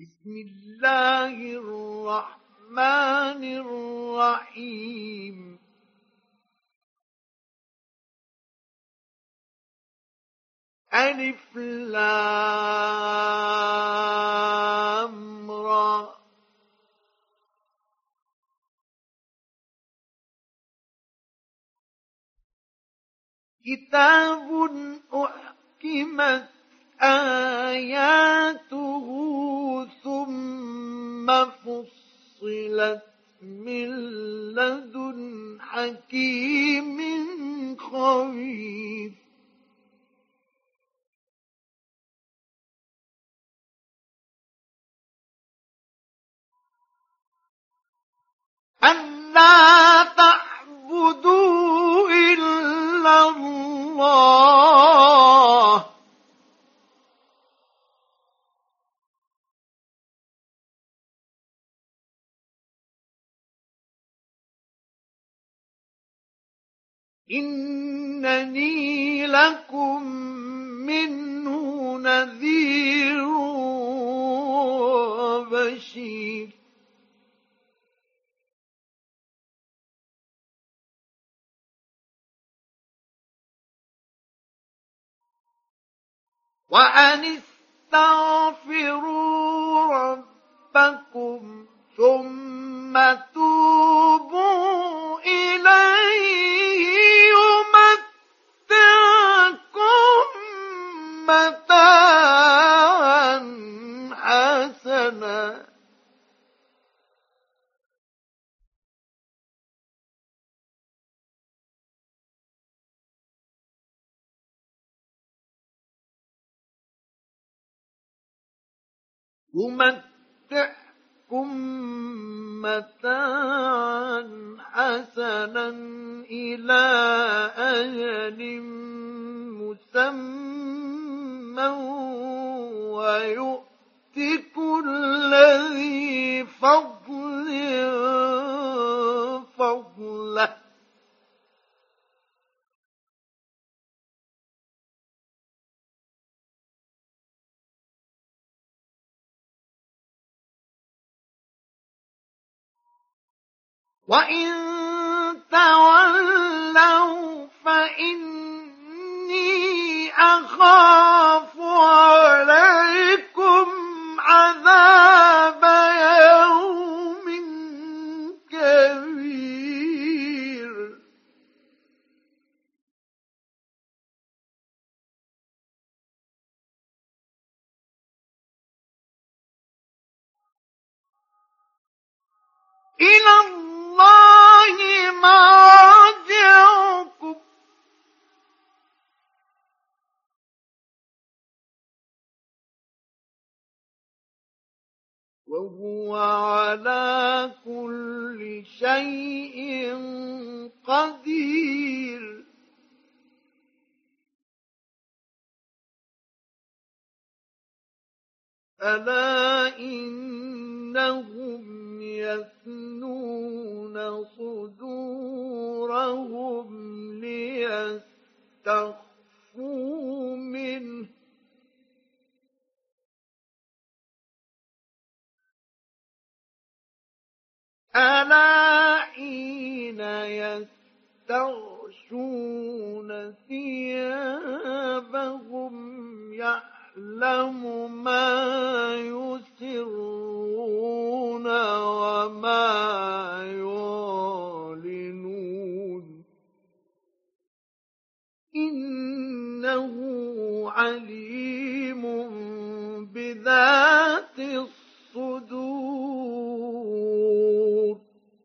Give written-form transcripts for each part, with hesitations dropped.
بسم الله الرحمن الرحيم ألف لام را كتاب أحكمت آياته ثم فصلت من لدن حكيم خبير ألا تعبدوا إلا الله إنني لكم منه نذير وبشير وأن استغفروا ربكم ثم توبوا إليه يمتعكم متاعا حسنا إلى أجل مسمى ويؤت كل ذي فضل فضله وإن تولوا فإني أخاف عليكم عذاب يوم كبير إلى الله مرجعكم وهو على كل شيء قدير ألا إنهم يثنون صدورهم ليستخفوا منه ألا حين يستغشون ثيابهم يعلم ما يسرون وما يعلنون إنه عليم بذات الصدور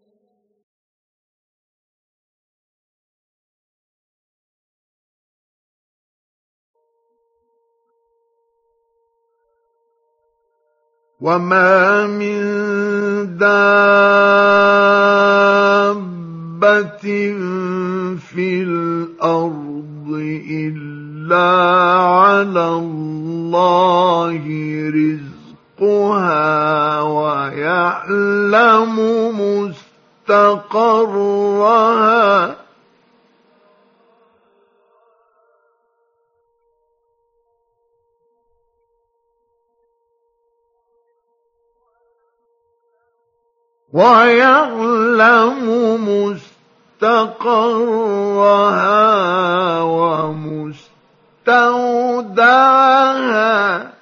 وما من دابة في الأرض إلا على الله رزقها ويعلم مستقرها ويعلم مستقرها ومستودعها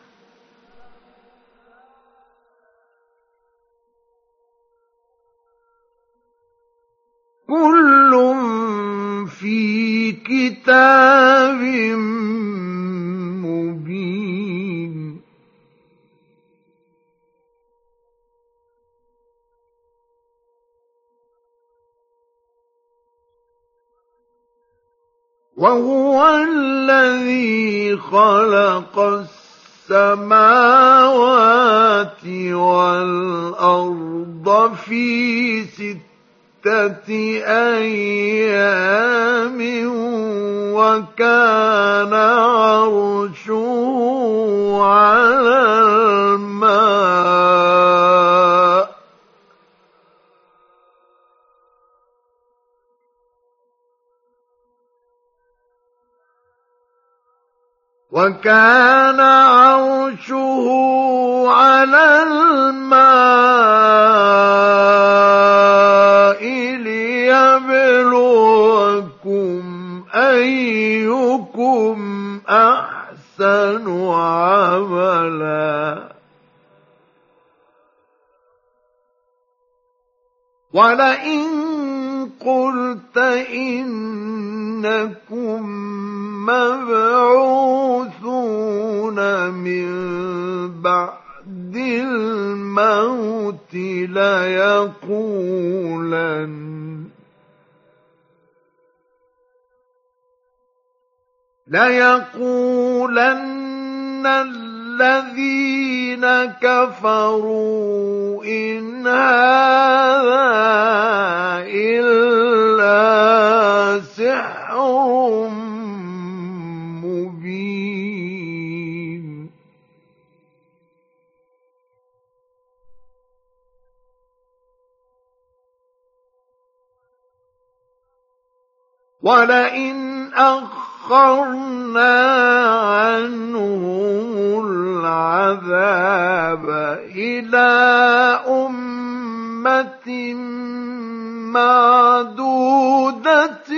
كل في كتاب مبين وهو الذي خلق السماوات والأرض في 6 أيام وكان عرشه على الماء وكان عرشه على الماء ليبلوكم أيكم أحسن عملا ولئن قلت إنكم مبعوثون من بعد الموت ليقولن الذين كفروا إن هذا إلا سحر مبين ولئن أخرنا عنهم العذاب إلى أمة معدودة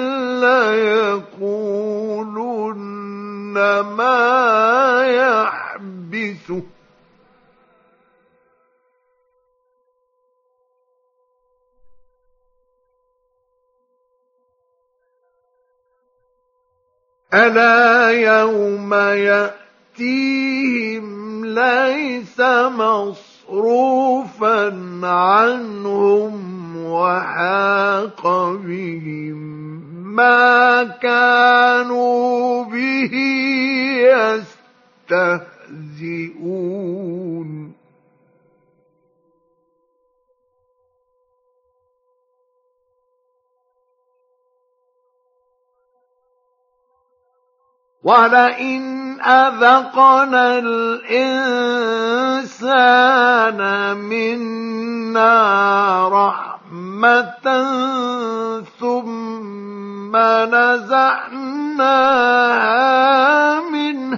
ليقولن ما يحبسه ألا يوم يأتيهم ليس مصروفا عنهم وحاق بهم ما كانوا به يستهزئون ولئن أذقنا الإنسان منا رحمة ثم نزعناها منه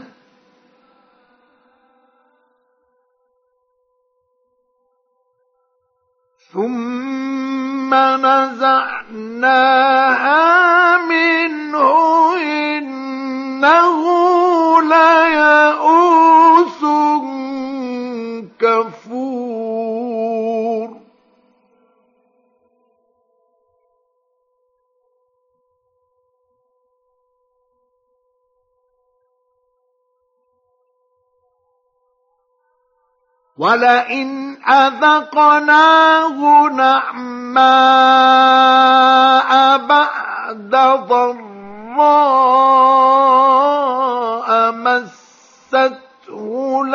إنه ليئوس كفور ولئن أذقناه نعماء بعد ضراء مسته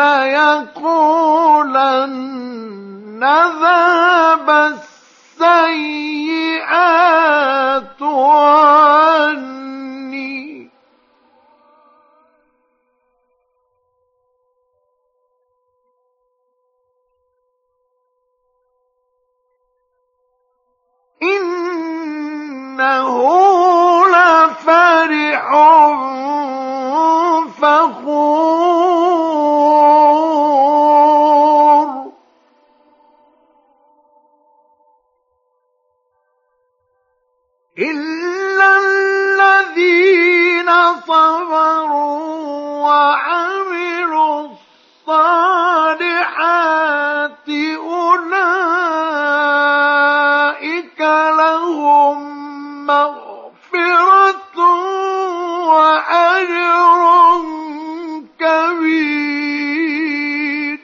ليقولن ذهب السيئات عني إنه لفرح فخور وأجر كبير.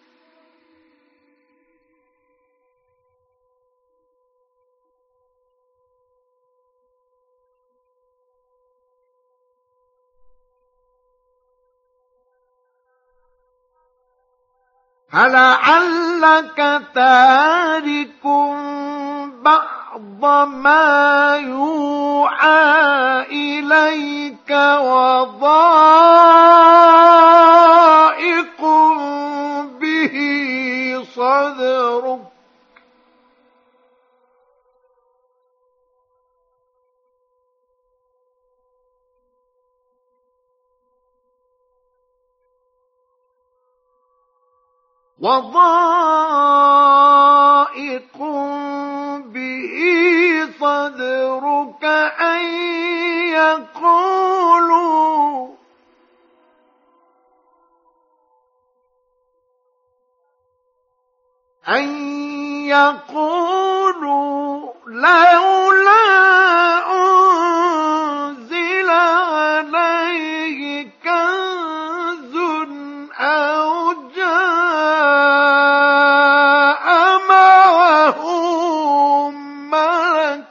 فلعلك تارك بعض ما يوحى إليك وضائق به صدرك أن يقولوا لولا أنزل عليه كنز أو جاء معه ملك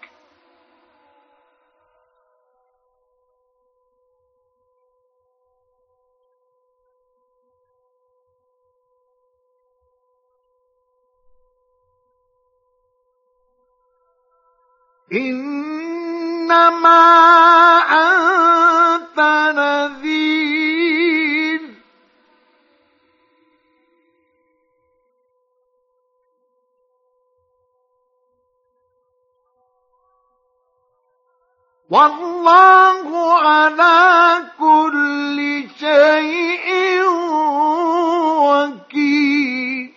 إنما أنت نذير والله على كل شيء وكيل.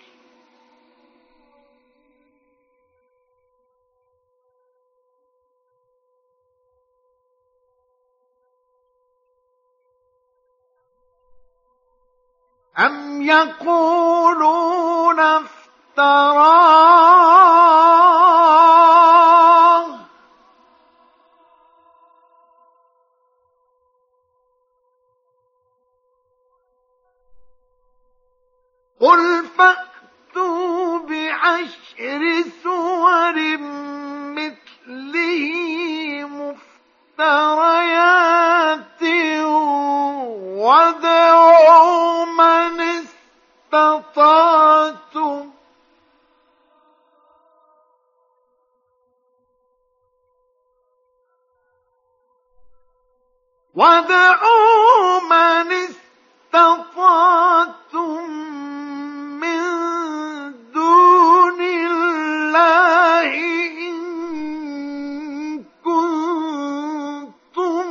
أم يقولون افتراه قل فأتوا بعشر سور مثله مفتريات وادعوا من استطعتم من دون الله إن كنتم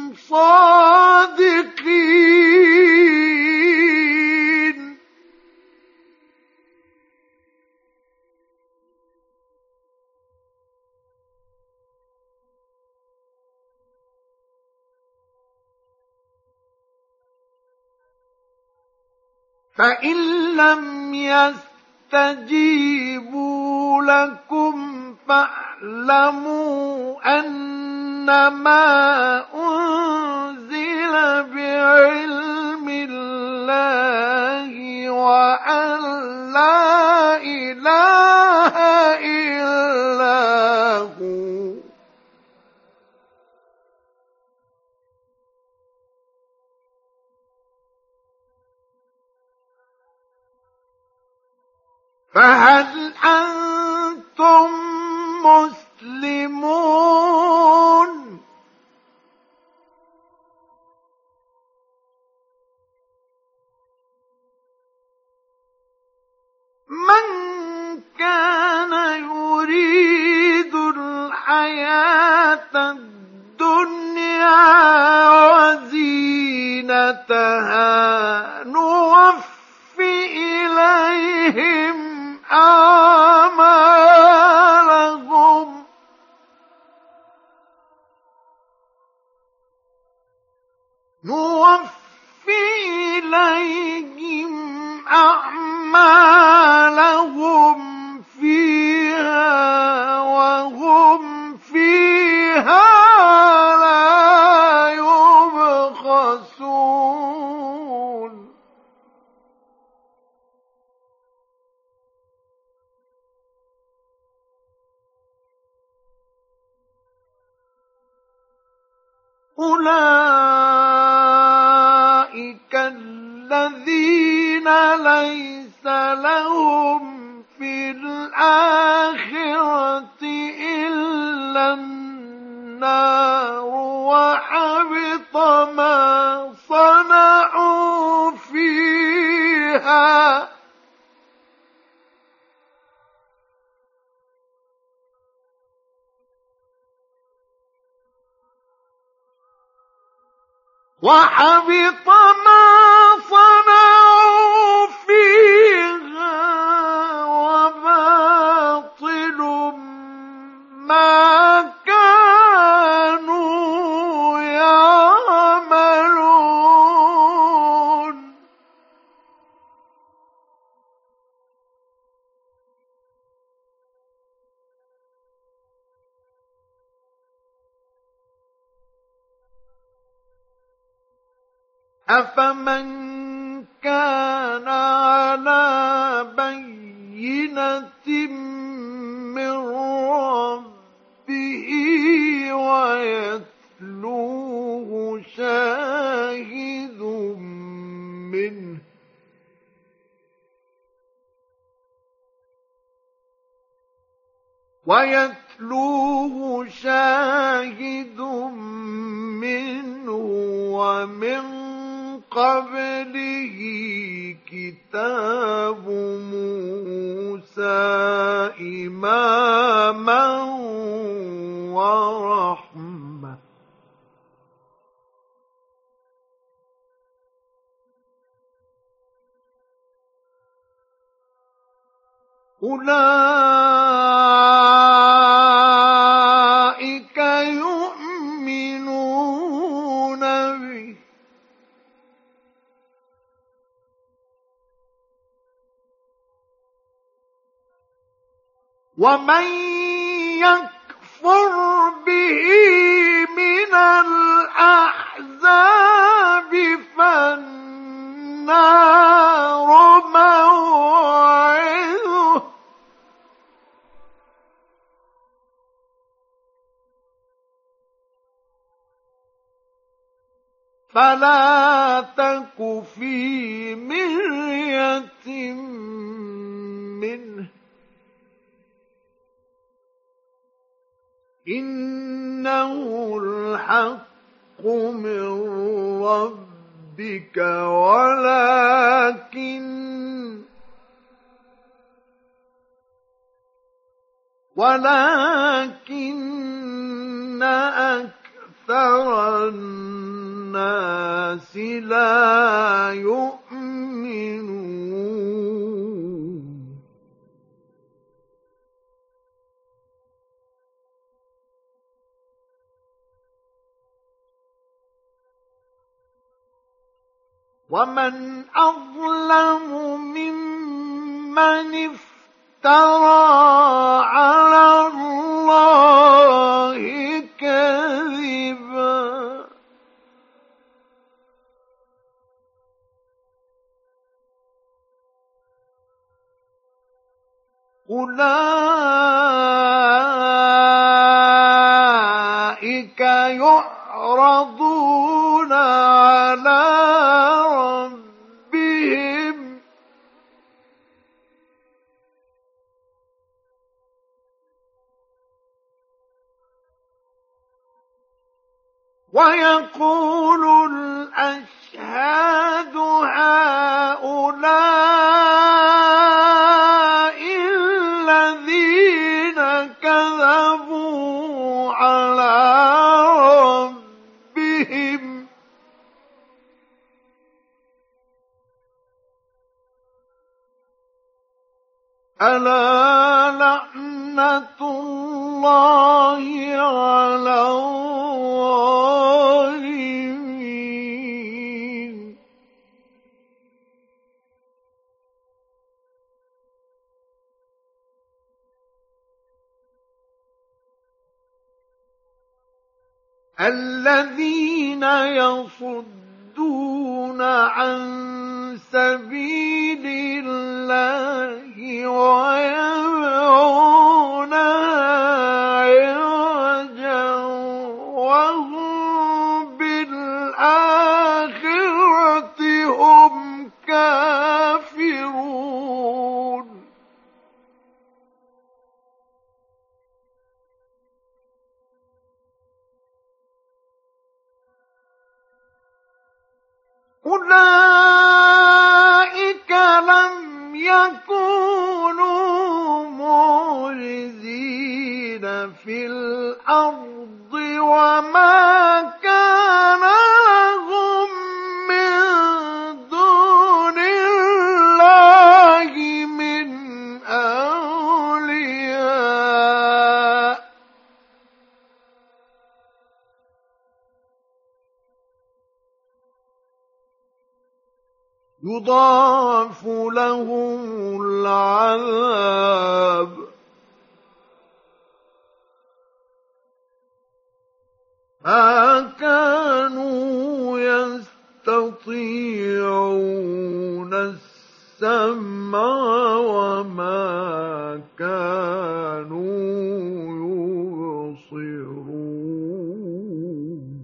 صادقين. فإن لم يستجيبوا لكم فاعلموا أنما أنزل بعلم الله وأن لا إله إلا هو. فهل أنتم مسلمون؟ من كان يريد الحياة الدنيا وزينتها نوفي إليهم أعمالهم فيها وهم فيها لا يبخسون. أولئك الذين ليس لهم في الآخرة إلا النار وحبط ما صنعوا فيها وحبط ما صنعوا فيها وباطل ما كانوا يعملون أفمن كان على بينة من ربه ويتلوه شاهد منه ومن قبله كتاب موسى إماما ورحمة أولئك يؤمنون به ومن يكفر به من الأحزاب فالنار موعده فلا تك في مرية منه إنه الحق من ربك ولكن أكثر الناس لا يؤمنون ومن أظلم ممن افترى على الله كذبا أولئك يعرضون على ربهم ويقول الأشهاد هؤلاء الذين كذبوا على ربهم ألا لعنة الله على الظالمين الذين يصدون عن سبيل الله ويبغونها عوجا وهم أولئك لم يكونوا معجزين في الأرض وما كان لهم من دون الله من أولياء يضاعف لهم العذاب ما كانوا يستطيعون السمع وما كانوا يبصرون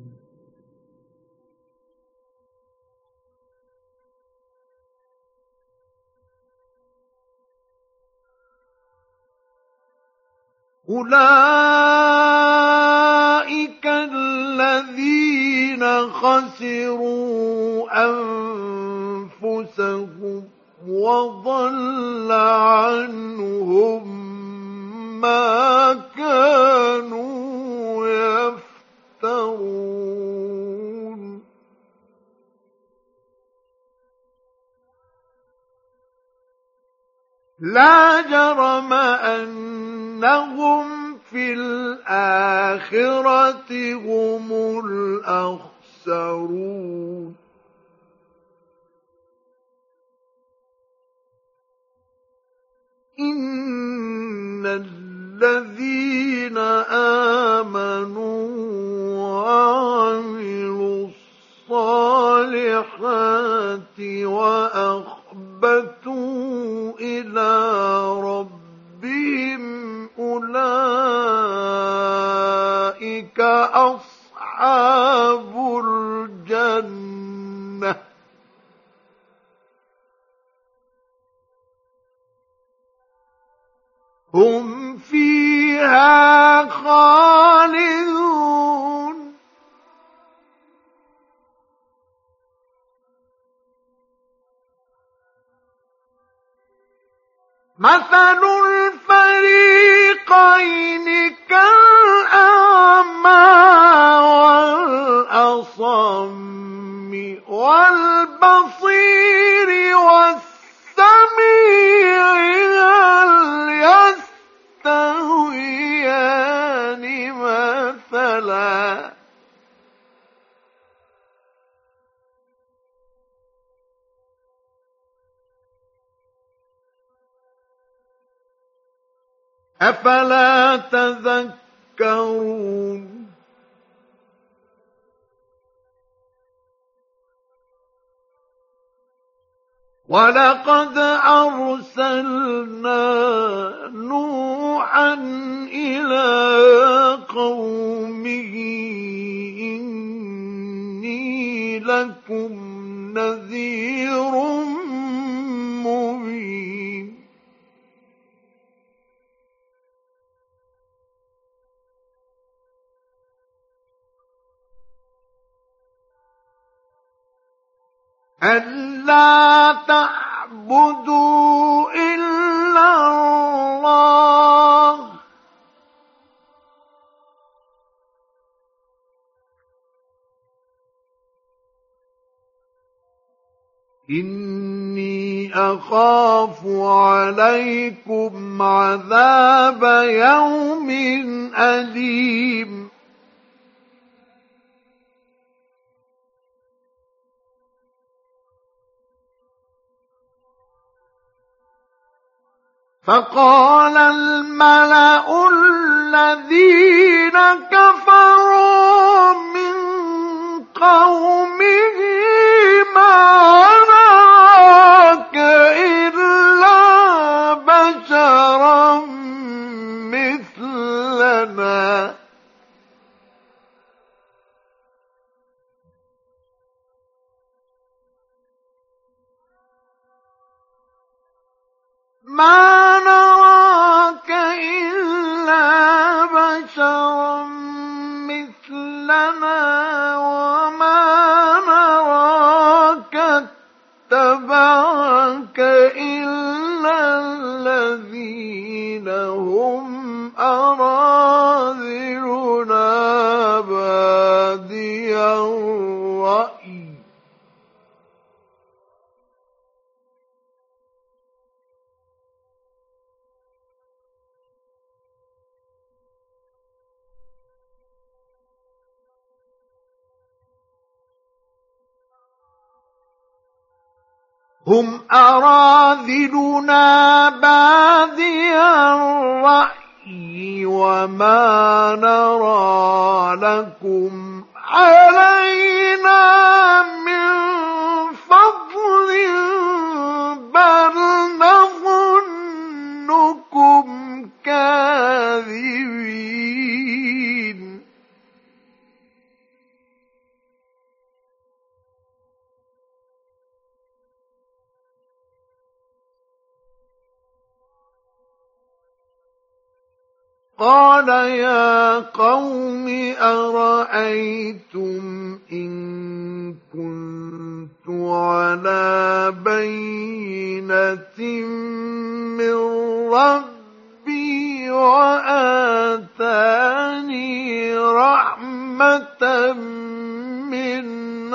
أولئك الذين خسروا أنفسهم وضل عنهم ما كانوا يفترون لا جرم أنهم في الآخرة هم الأخسرون إن الذين آمنوا وعملوا الصالحات وأخبتوا إلى ربهم أولئك أصحاب الجنة هم فيها خالدون مثل الفريقين كالأعمى والأصم والبصير والسميع هل يستويان مثلا أفلا تذكرون ولقد أرسلنا نوحا إلى قومه إني لكم نذير مبين ألا تعبدوا إلا الله إني أخاف عليكم عذاب يوم أليم فقال الملأ الذين كفروا من قومه ما نراك إلا بشرا مثلنا ما نراك إلا بشرا مثلنا وما نراك اتبعك إلا الذين هم أراذلنا بادي الرأي هم أراذلنا بادي الرأي وما نرى لكم علينا من فضل بل نظنكم كاذبين قال يا قوم أرأيتم إن كنت على بينة من ربي وآتاني رحمة من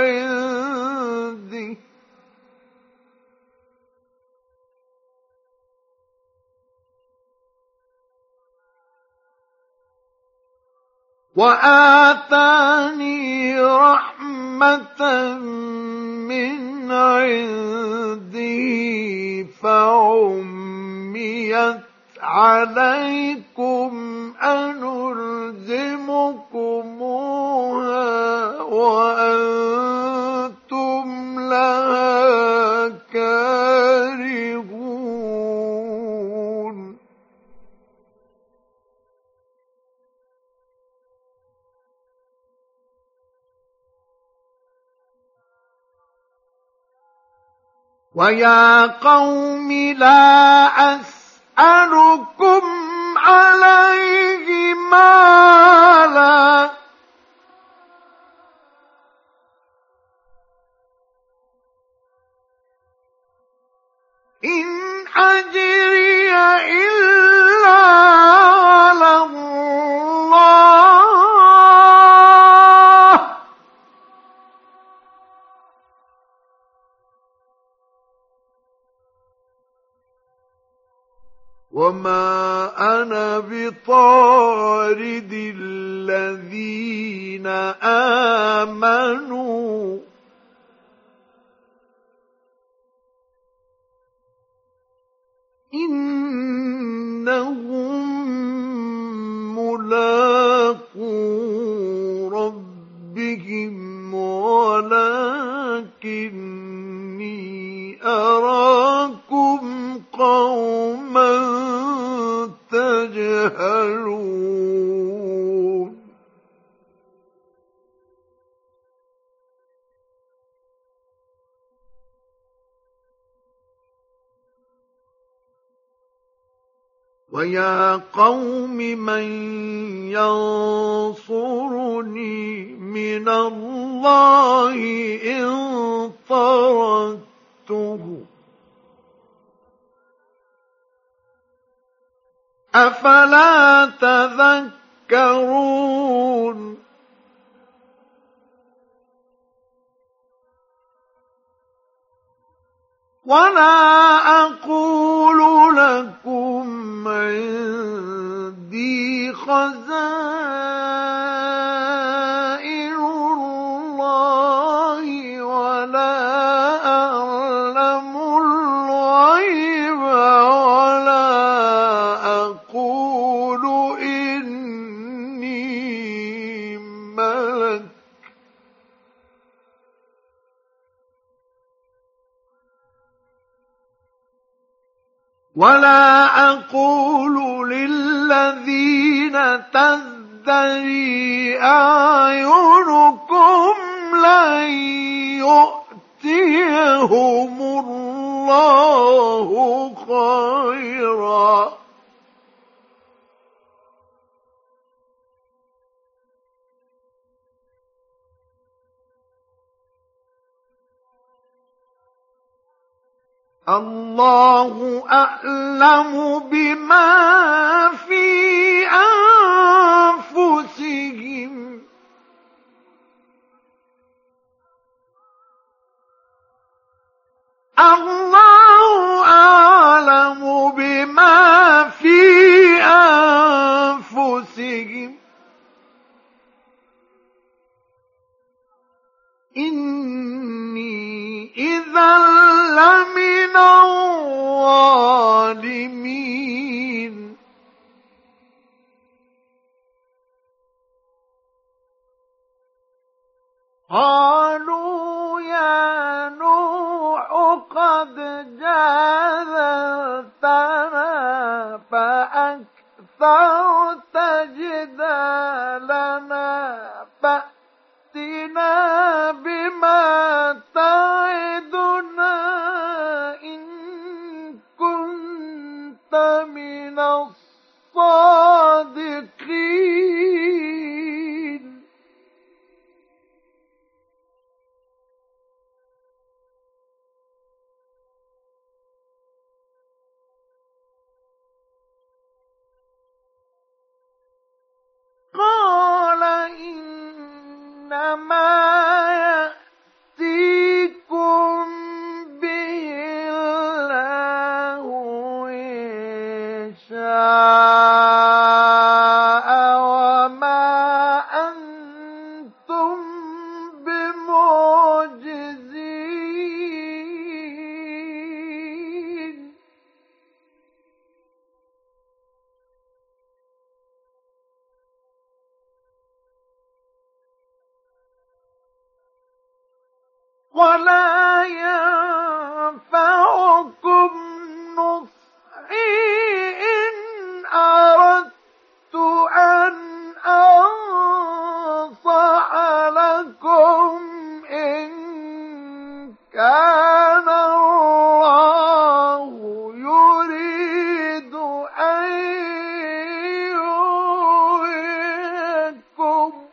عنده فعميت عليكم أنلزمكموها وأنتم لها كارهون ويا قوم لا أسألكم عليه مالا إن أجري إلا على الله وما أنا بطارد الذين آمنوا إنهم ملاقو ربهم ولكني أراكم قوما تجهلون ويا قوم من ينصرني من الله إن طردته أفلا تذكرون ولا أقول لكم عندي خزائن الله ولا أعلم الغيب ولا أقول إني ملك ولا أقول للذين تزدري أعينكم لن يؤتيهم الله خيرا الله أعلم بما في أنفسهم الله أعلم بما في أنفسهم إني إذا لمن الظالمين قالوا يا نوح قد جادلتنا فأكثرت جدالنا فأتنا بما تعدنا إن كنت من الصادقين قال إنما يأتيكم به الله إن شاء وما أنتم بمعجزين ولا ينفعكم نصحي إن أردت أن أنصح لكم إن كان الله يريد أن يغويكم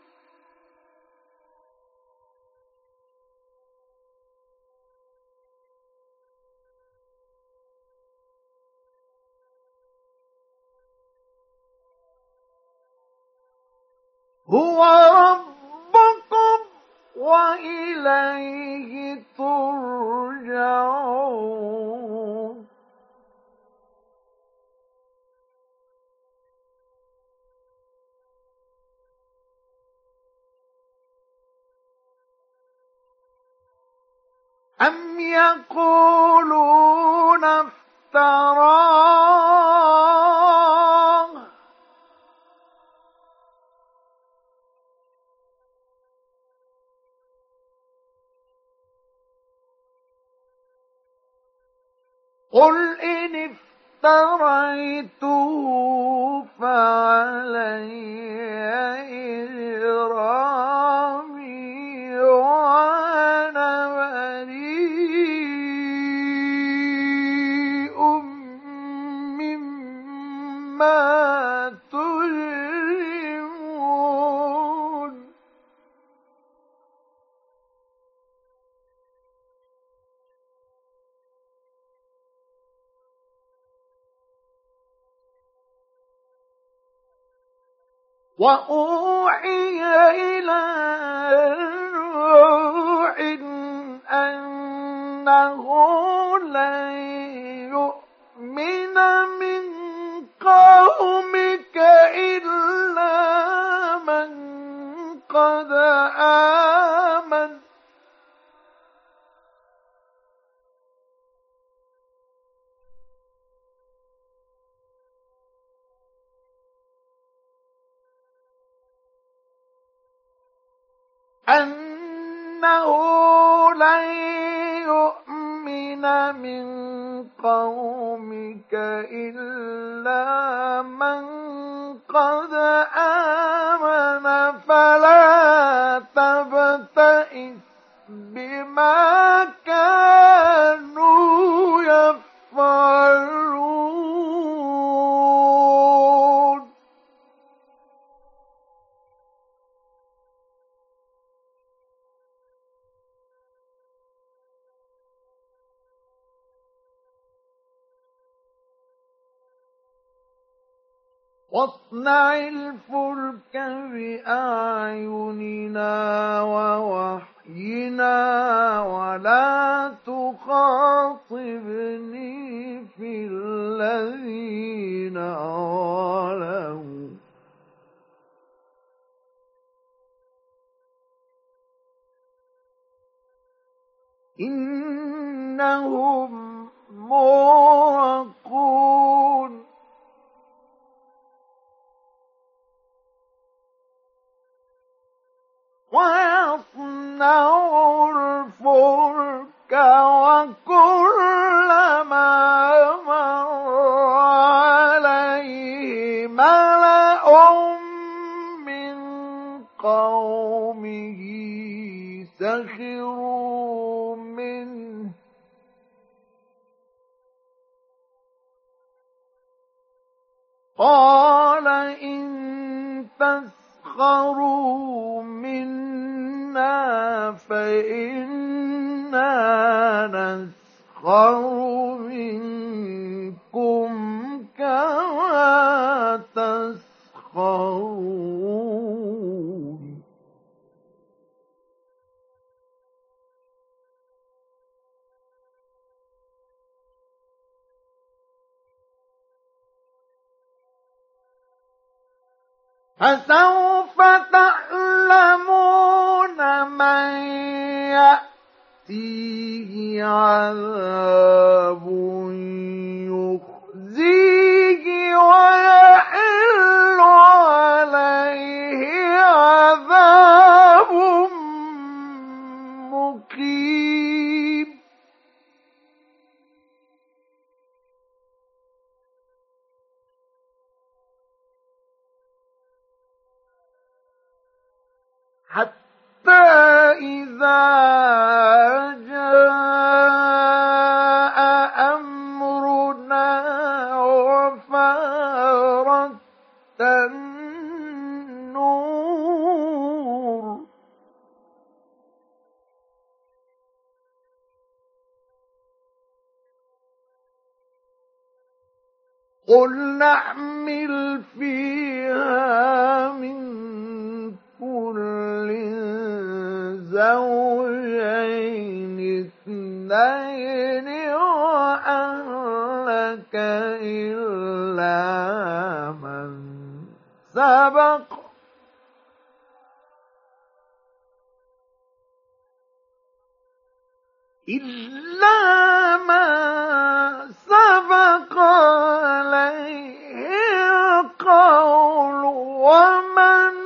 هو ربكم وإليه ترجعون أم يقولون افتراه قل إن افتريته فعلي إجرامي وأنا بريء مما تجرمون وأوحي إلى نوح أنه لن يؤمن من قومك إلا من قد آمن أنه لن يؤمن من قومك إلا من قد آمن فلا تبتئس بما كانوا يفعلون واصنع الفلك بأعيننا ووحينا ولا تخاطبني في الذين ظلموا إنهم مغرقون ويصنع الفلك وكلما مر عليه ملأ من قومه سخروا منه قال إن تسخروا منا فإنا نسخر منكم كما تسخرون فسوف تعلمون من يأتيه عذاب يخزيه ويحل عليه عذاب مقيم حتى إذا جاء أمرنا وفارت النور قل نحمل فيها من كل زوجين اثنين وأهلك إلا من سبق عليه القول ومن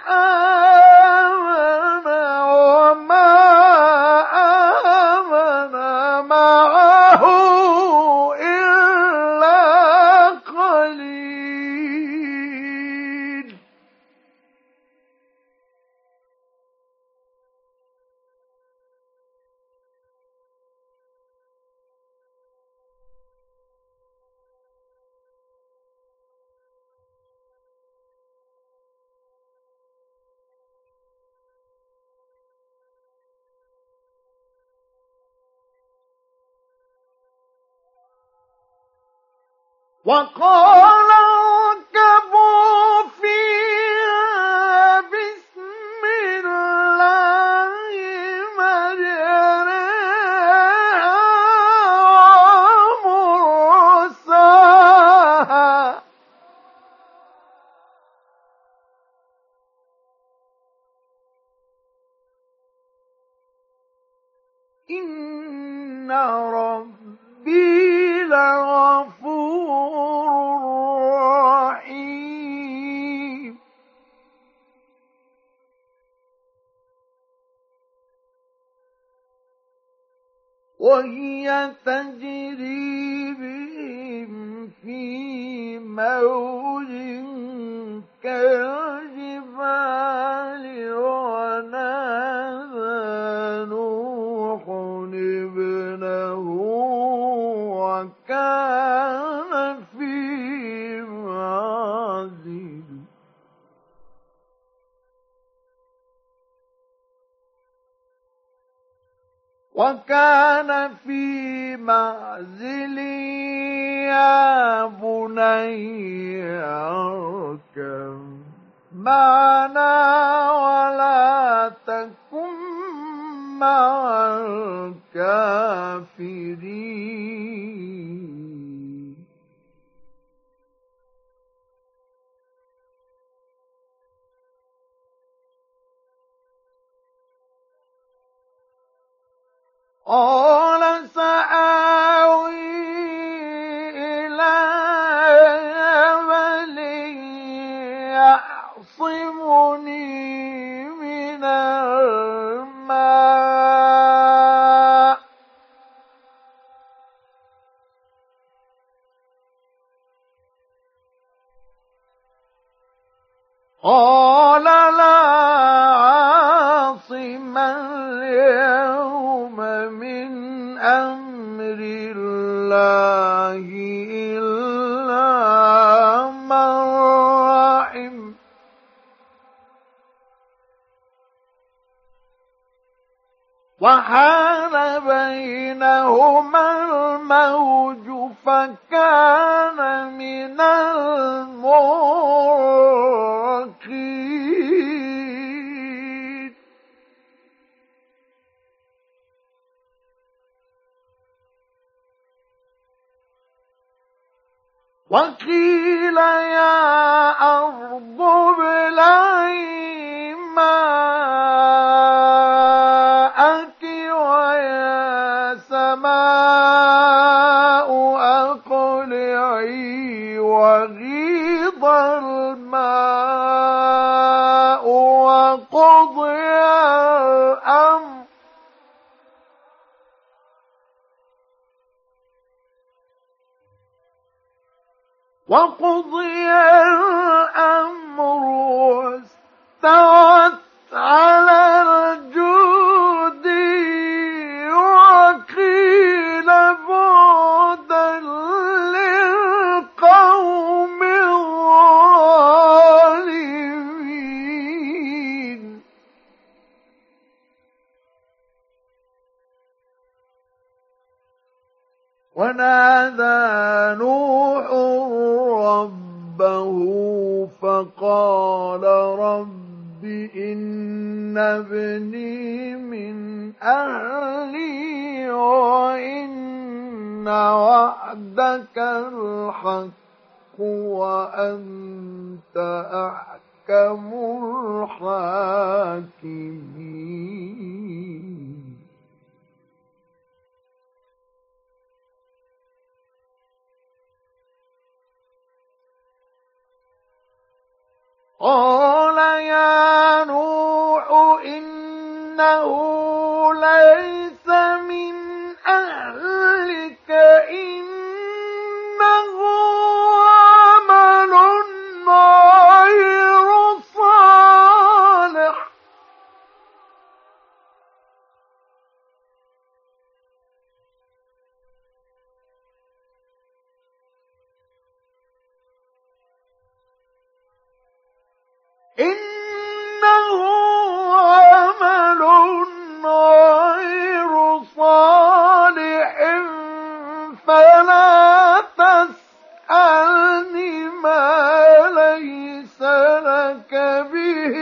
آمن وما آمن معه إلا قليل وقال اركبوا فيها بسم الله مجريها ومرساها إن ربي لغفور رحيم وهي تجري بهم في موج كالجبال ونادى نوح ابنه وكان في معزل وكان في معزل يا بني اركب معنا ولا تكن مع الكافرين. قال سآوي إلى جبل يعصمني من الماء قال لا عاصم اليوم من أمر الله إلا من رحم وحال بينهما الموج فكان من المغرقين. وقيل يا أرض ابلعي ماءك ويا سماء أقلعي وغيض الماء وقضي الأمر واستوت على الجود وقيل بعدا للقوم الظالمين. ونادى نوح ربه فقال رب إن ابني من أهلي وإن وعدك الحق وأنت أحكم الحاكمين. قال يا نوح إنه ليس من أهلك إنه عمل غير صالح فلا تسألني ما ليس لك به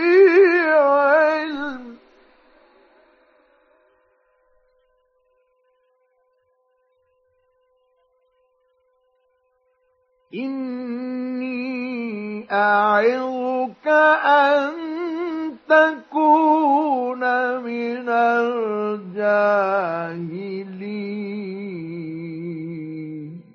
علم إني أعظك أن تكون من الجاهلين.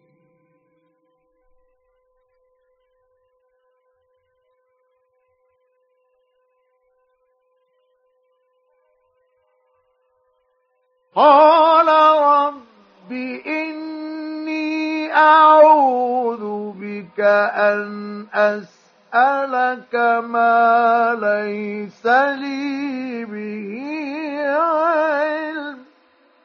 قال رب إني أعوذ بك أن أسألك ما ليس لي به علم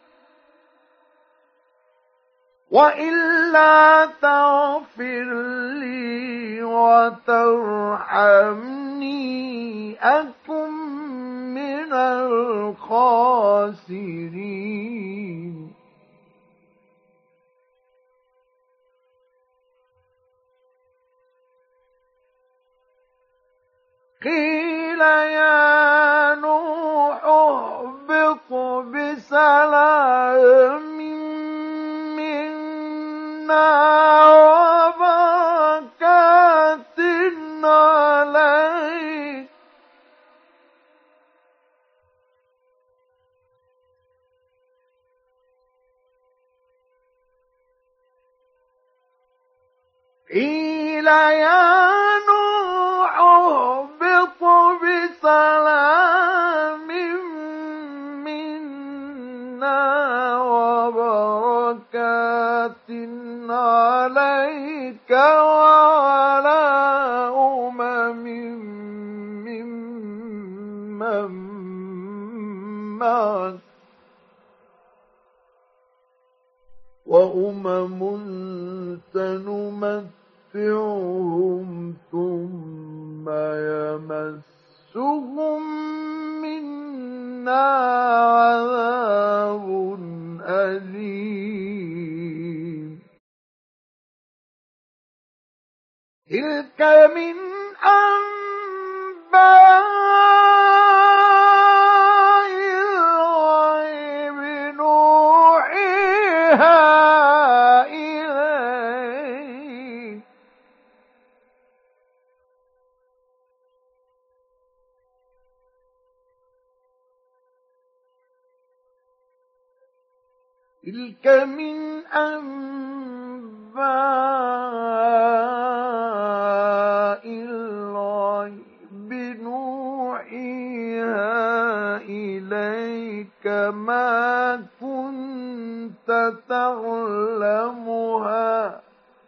وإلا تغفر لي وترحمني أكن من الخاسرين. قيل يا نوح اهبط بسلام منا وبركات عليك. قيل يا نوح اهبط بسلام منا وبركات عليك وعلى ممن معك سنمتعهم ثم يمسهم منا عذاب أليم. تلك من أنباء الغيب نوحيها إليك. تلك من أنباء الغيب نوحيها إليك ما كنت تعلمها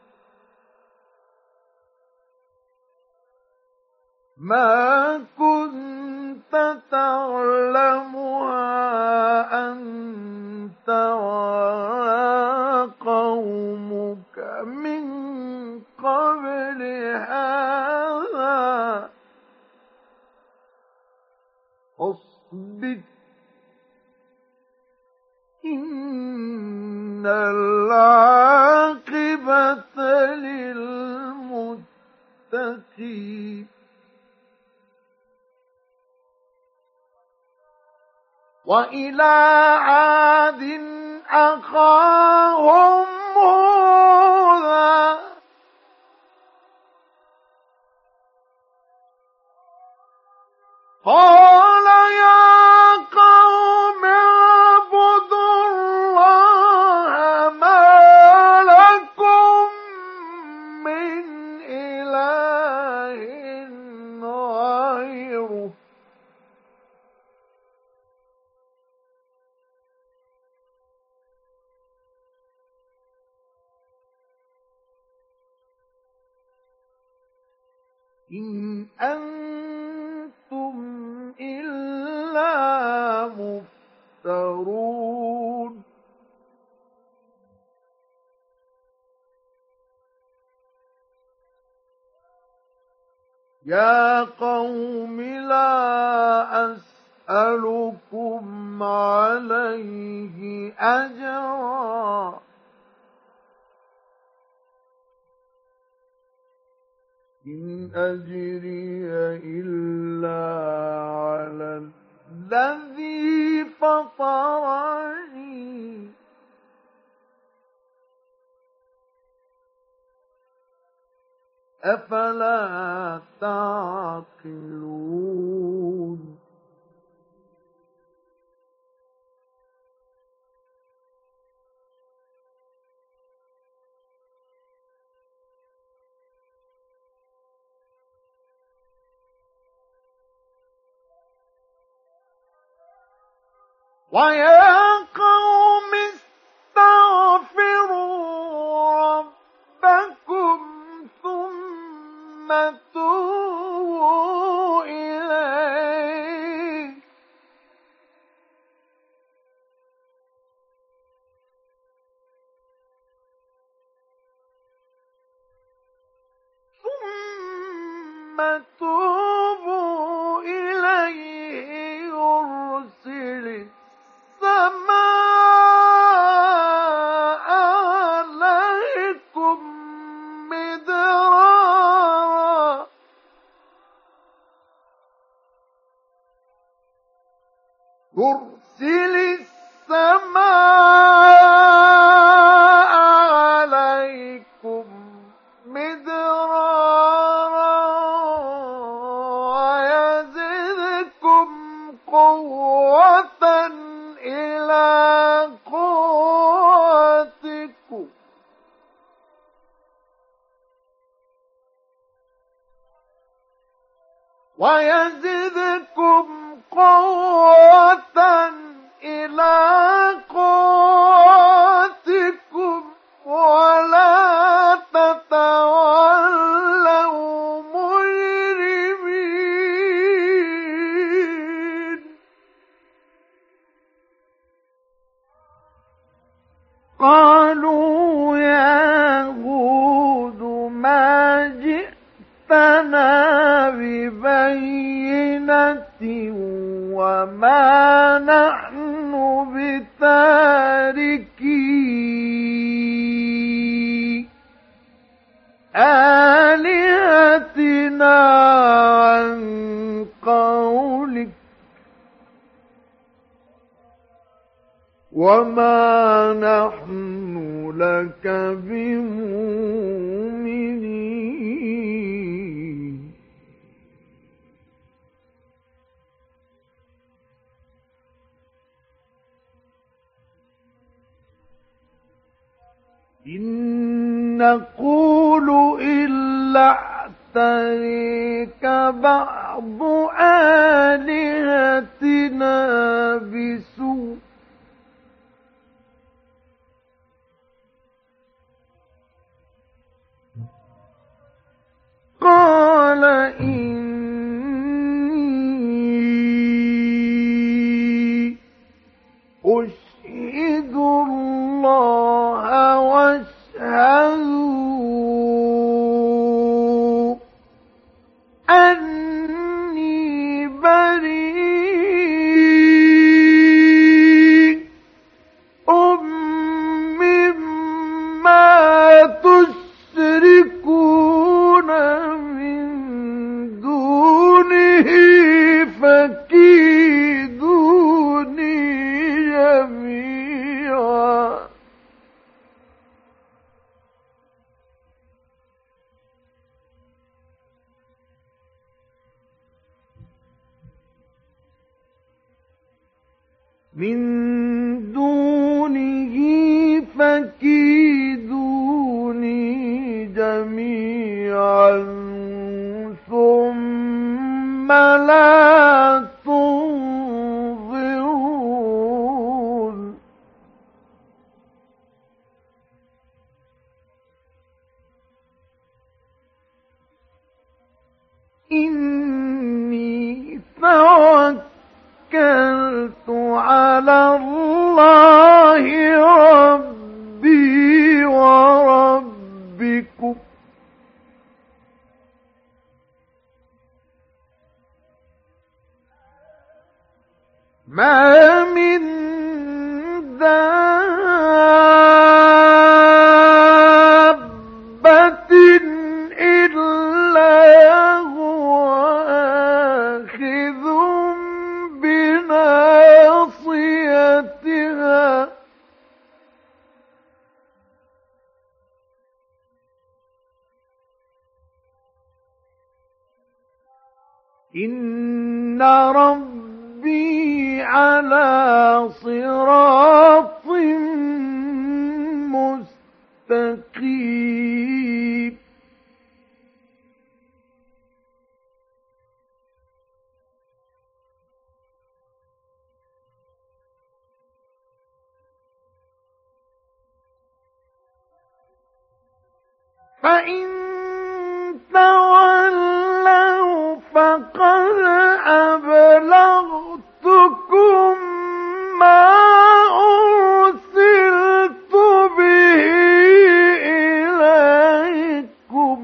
أنت ولا قومك من قبل هذا فاصبر إن العاقبة للمتقين. وإلى عاد أخاهم هودا قال يا قوم اعبدوا الله ما لكم من إله غيره إن أنتم إلا مفترون. يا قوم لا أسألكم عليه أجرا إن أجري إلا على الذي فطرني أفلا تعقلون. ويا قوم استغفروا ربكم ثم توبوا إليه ثم توبوا إليه يُرْسِلِ السَّمَاءَ عَلَيْكُم مِّدْرَارًا وَيَزِدْكُمْ قُوَّةً إِلَىٰ قُوَّتِكُمْ وَلَا تَتَوَلَّوْا مُجْرِمِينَ قَالُوا يَا هُودُ مَا جِئْتَنَا بِبَيِّنَةٍ وَمَا نَحْنُ بِتَارِكِي آلِهَتِنَا عَن قَوْلِكَ وَمَا نَحْنُ لَكَ بِمُؤْمِنِينَ إِن نَّقُولُ إِلَّا اعْتَرَاكَ بَعْضُ آلِهَتِنَا بِسُوءٍ قَالَ إِنِّي أُشْهِدُ اللَّهَ وَاشْهَدُوا أَنِّي بَرِيءٌ مِّمَّا تُشْرِكُونَ مِن دُونِهِ فَكِيدُونِي جَمِيعًا ثُمَّ لَا تُنظِرُونِ إِنِّي تَوَكَّلْتُ عَلَى اللَّهِ رَبِّي وَرَبِّكُمْ مَا مِن دَابَّةٍ إِلَّا هُوَ آخِذٌ بِنَاصِيَتِهَا إِنَّ رَبِّي عَلَى صِرَاطٍ مُسْتَقِيمٍ فَإِن تَوَلَّوْا فَقَدْ أَبْلَغْتُكُم مَّا أُرْسِلْتُ بِهِ إِلَيْكُمْ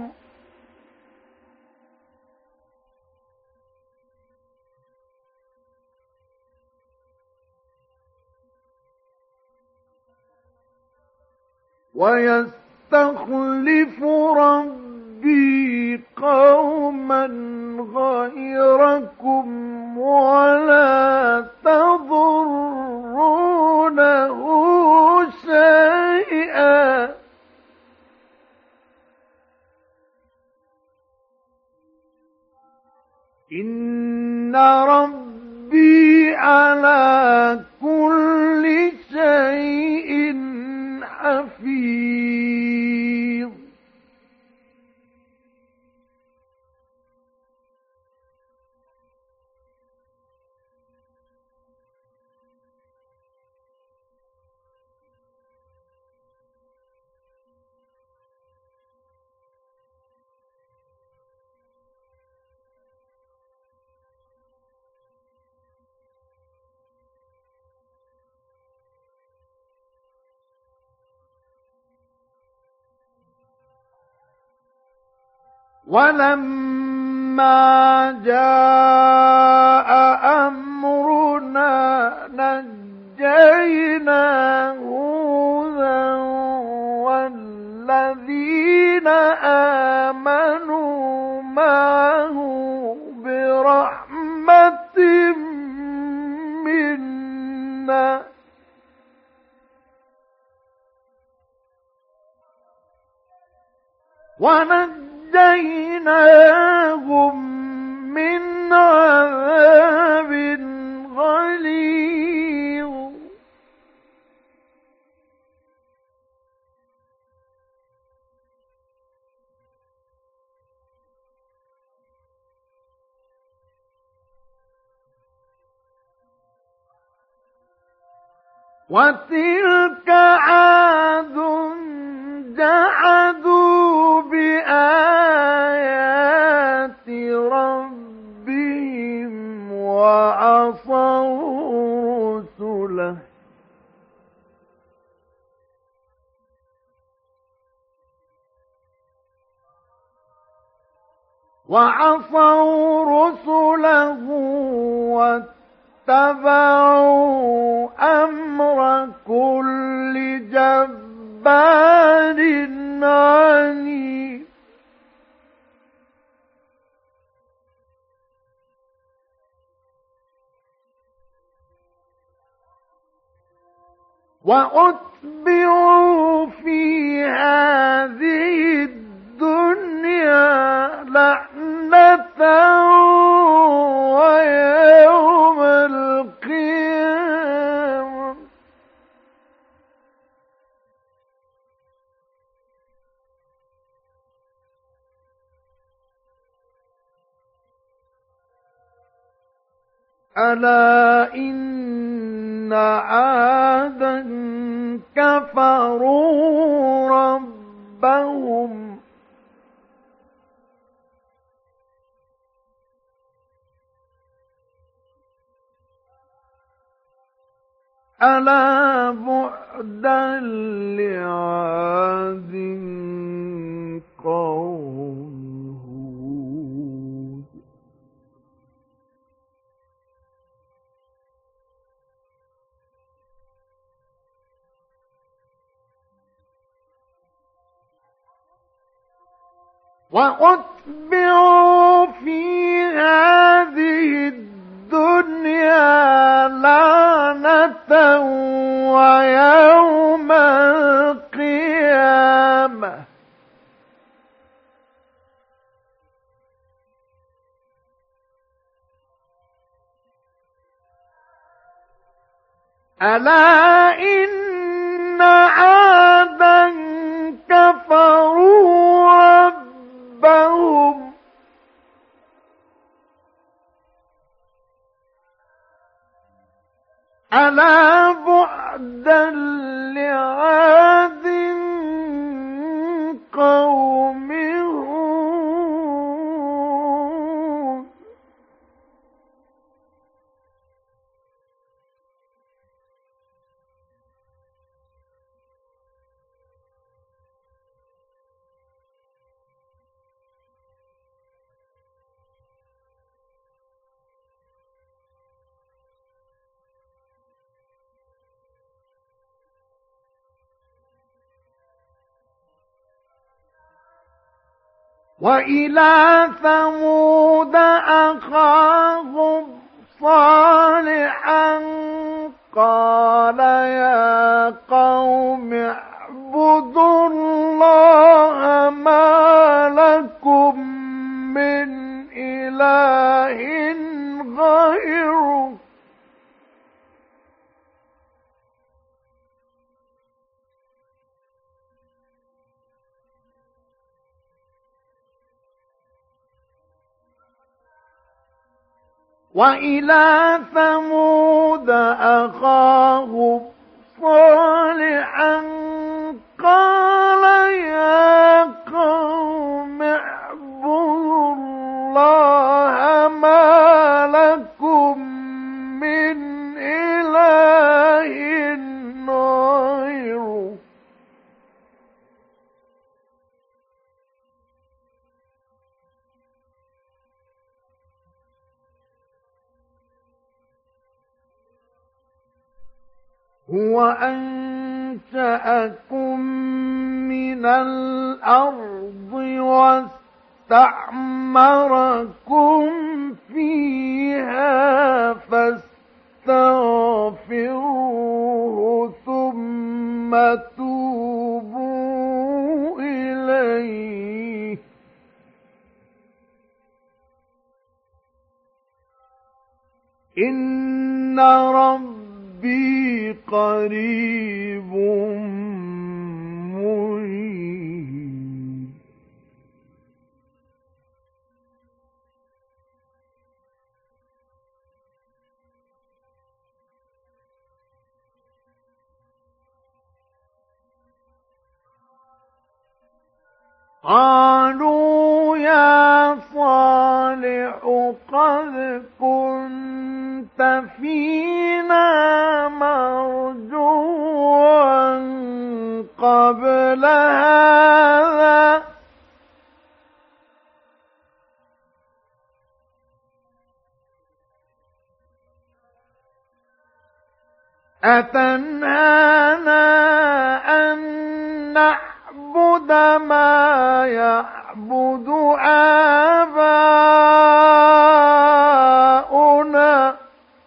وَيَسْتَخْلِفُ رَبِّي قوما غيركم ولا تضرونه شيئا إن ربي على كل شيء حفيظ ولما جاء أمرنا نجينا هودا والذين آمنوا معه برحمة منا ونجيناهم من عذاب غليظ وتلك عاد جحدوا بآيات ربهم وعصوا رسله واتبعوا أمر كل جبار عنيد وأتبعوا في هذه الدنيا لعنة ويوم القيامة ألا إن عادا كفروا ربهم ألا بعدا لعاد قوم هود وأتبعوا في هذه الدنيا لعنة ويوم القيامة ألا إن عادا كفروا ربهم ألا بعدا لعاد قوم هود وإلى ثمود أخاهم صالحا قال يا قوم اعبدوا الله ما لكم من إله غيره وإلى ثمود أخاهم صالحا قال يا قوم اعبدوا الله ما لكم من إله غيره هو أنشأكم من الأرض واستعمركم فيها فاستغفروه ثم توبوا إليه إن ربي قريب مجيب قالوا يا صالح قد كنت فينا مرجوا قبل هذا أتنهانا أن نعبد ما يعبد آباؤنا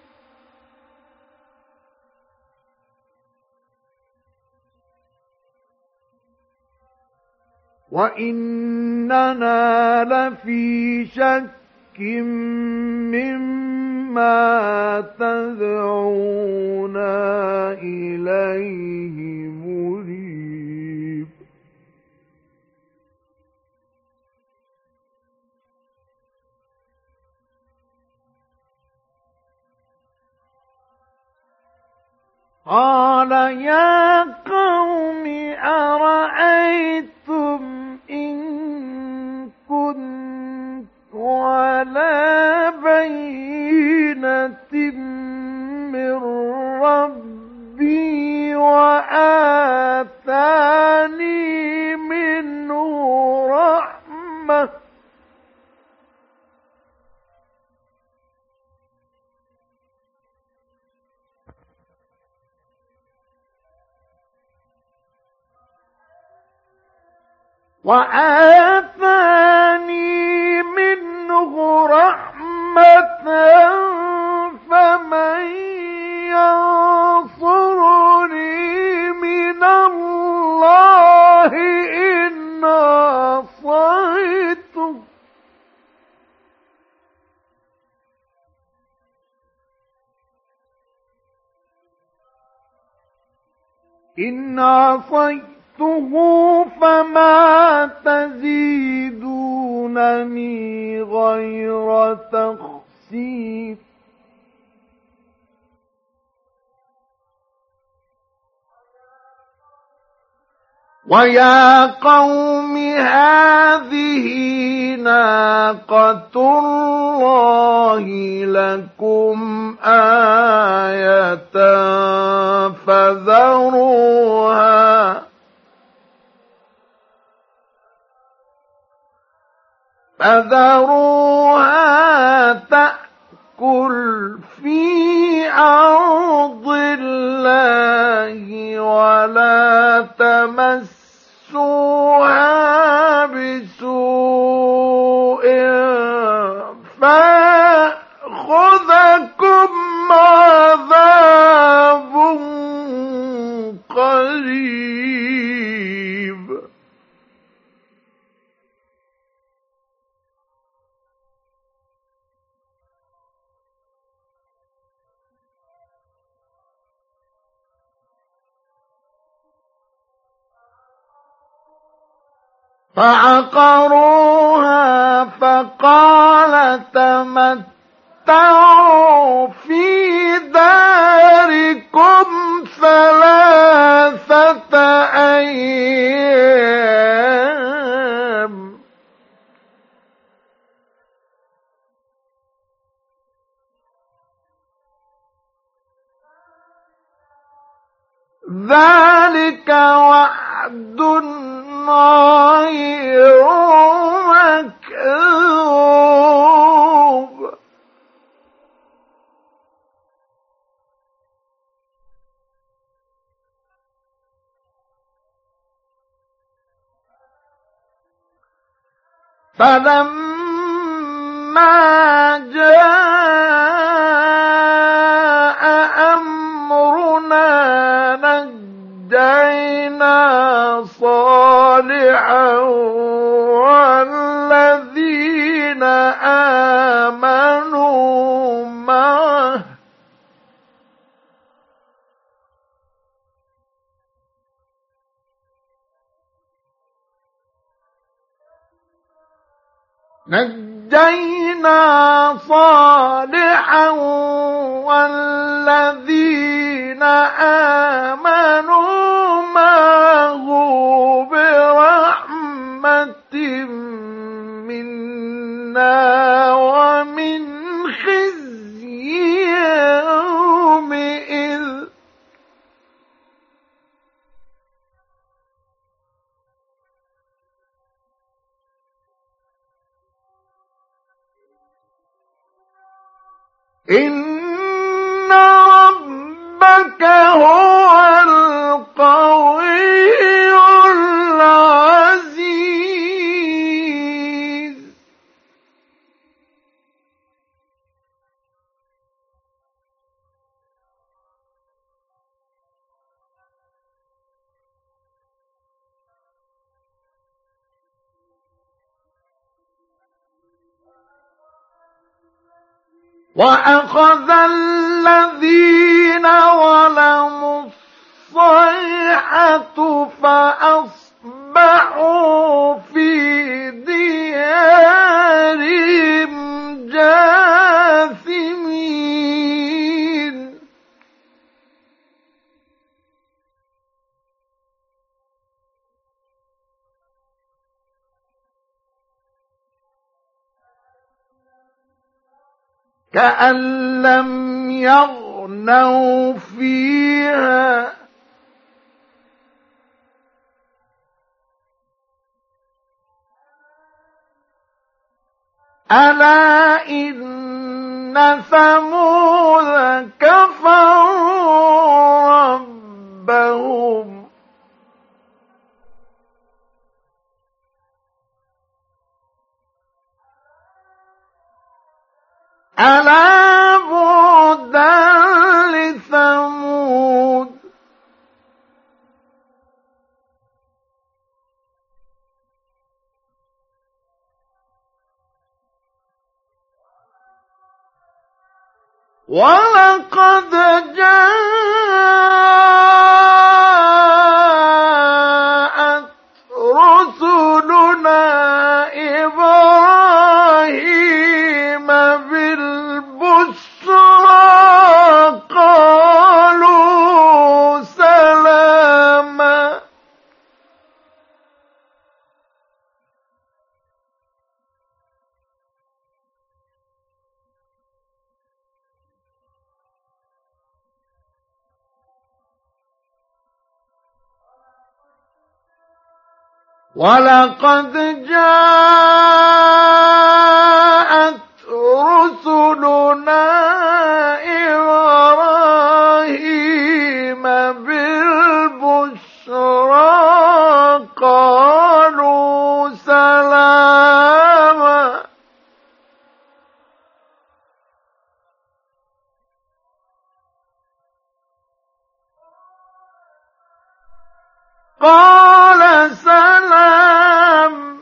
وإننا لفي شك مما تدعونا إليه مريب قال يا قوم أرأيتم إن كنت على بينة من ربي وآتاني منه رحمة فمن ينصرني من الله إن عصيته فما تزيدونني غير تخسير ويا قوم هذه ناقة الله لكم آية فذروها تأكل في أرض الله ولا تمسوها بسوء فعقروها فقال تمتعوا في داركم 3 أيام ذلك وعد غير مكذوب فلما جاء أمرنا نجينا صالحا والذين آمنوا معه والذين آمنوا معه برحمة منا ومن خزي يومئذ إن ربك هو القوي العزيز وأخذ الذين ظلموا الصيحة فأصبحوا في ديارهم جاثمين كأن لم يغنوا فيها ألا إن ثمود كفروا ربهم ألا بعدا لثمود ولقد جاءت رسلنا إبراهيم بالبشرى قالوا سلاما ولقد جاءت رسلنا إبراهيم بالبشرى قالوا سلاما قال سلام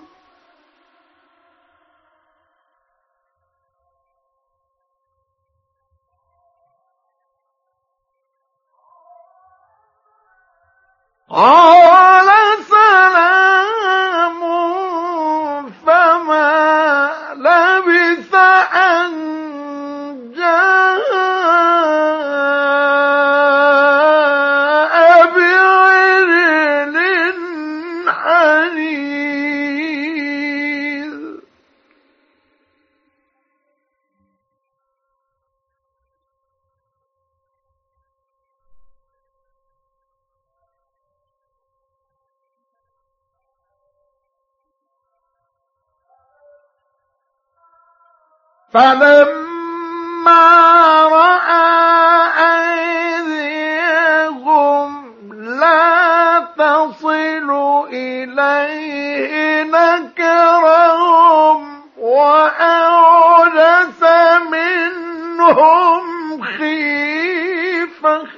قال سلام غليظ فلما رأى أيديهم لا تصل إليه نكرهم وأوجس منهم خيفة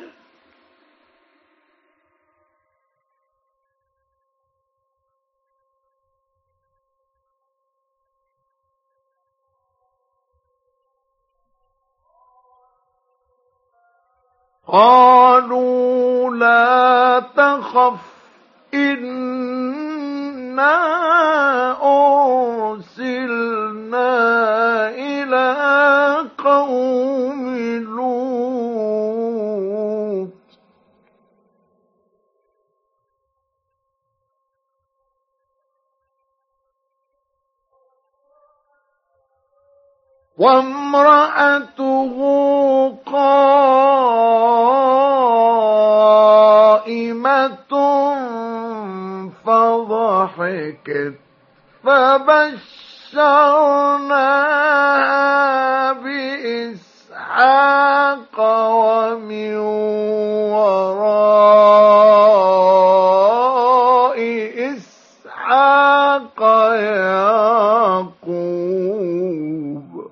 قالوا لا تخف إنا أرسلنا إلى قوم لوط وامرأته قائمة فضحكت فبشرناها بإسحاق ومن وراء إسحاق يعقوب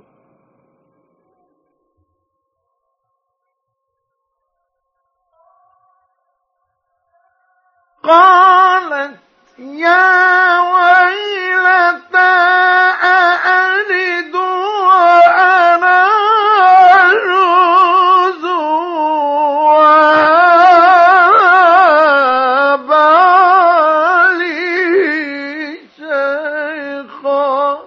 قالت يا ويلتى أألد وأنا عجوز وهذا بعلي شيخا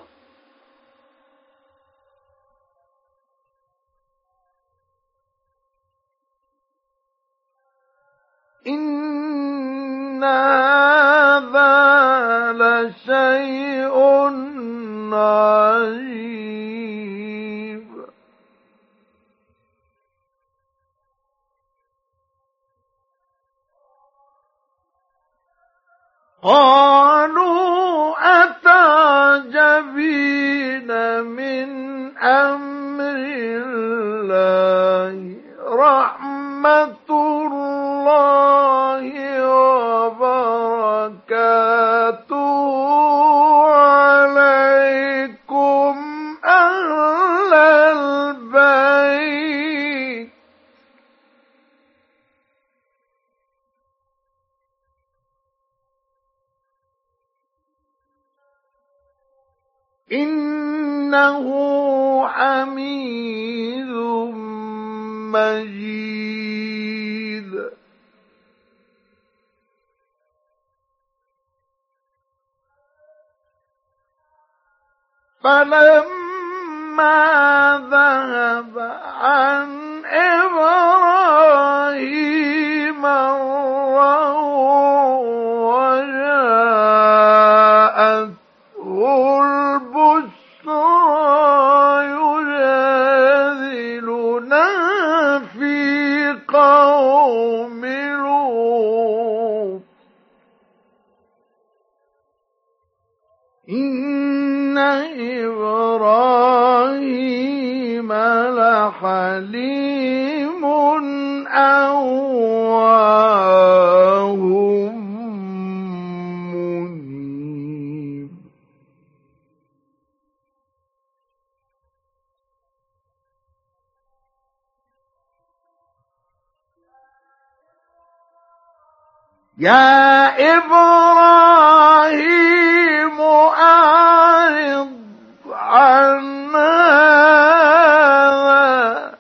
إن هذا لشيء عجيب قالوا أتعجبين من أمر الله رحمة الله وبركاته عليكم أهل البيت إنه حميد مجيد فلما ذهب عن إبراهيم الروع وجاءته البشرى يجادلنا في قوم لوط إن إبراهيم لحليم أواه منيب يا إبراهيم أعرض عن هذا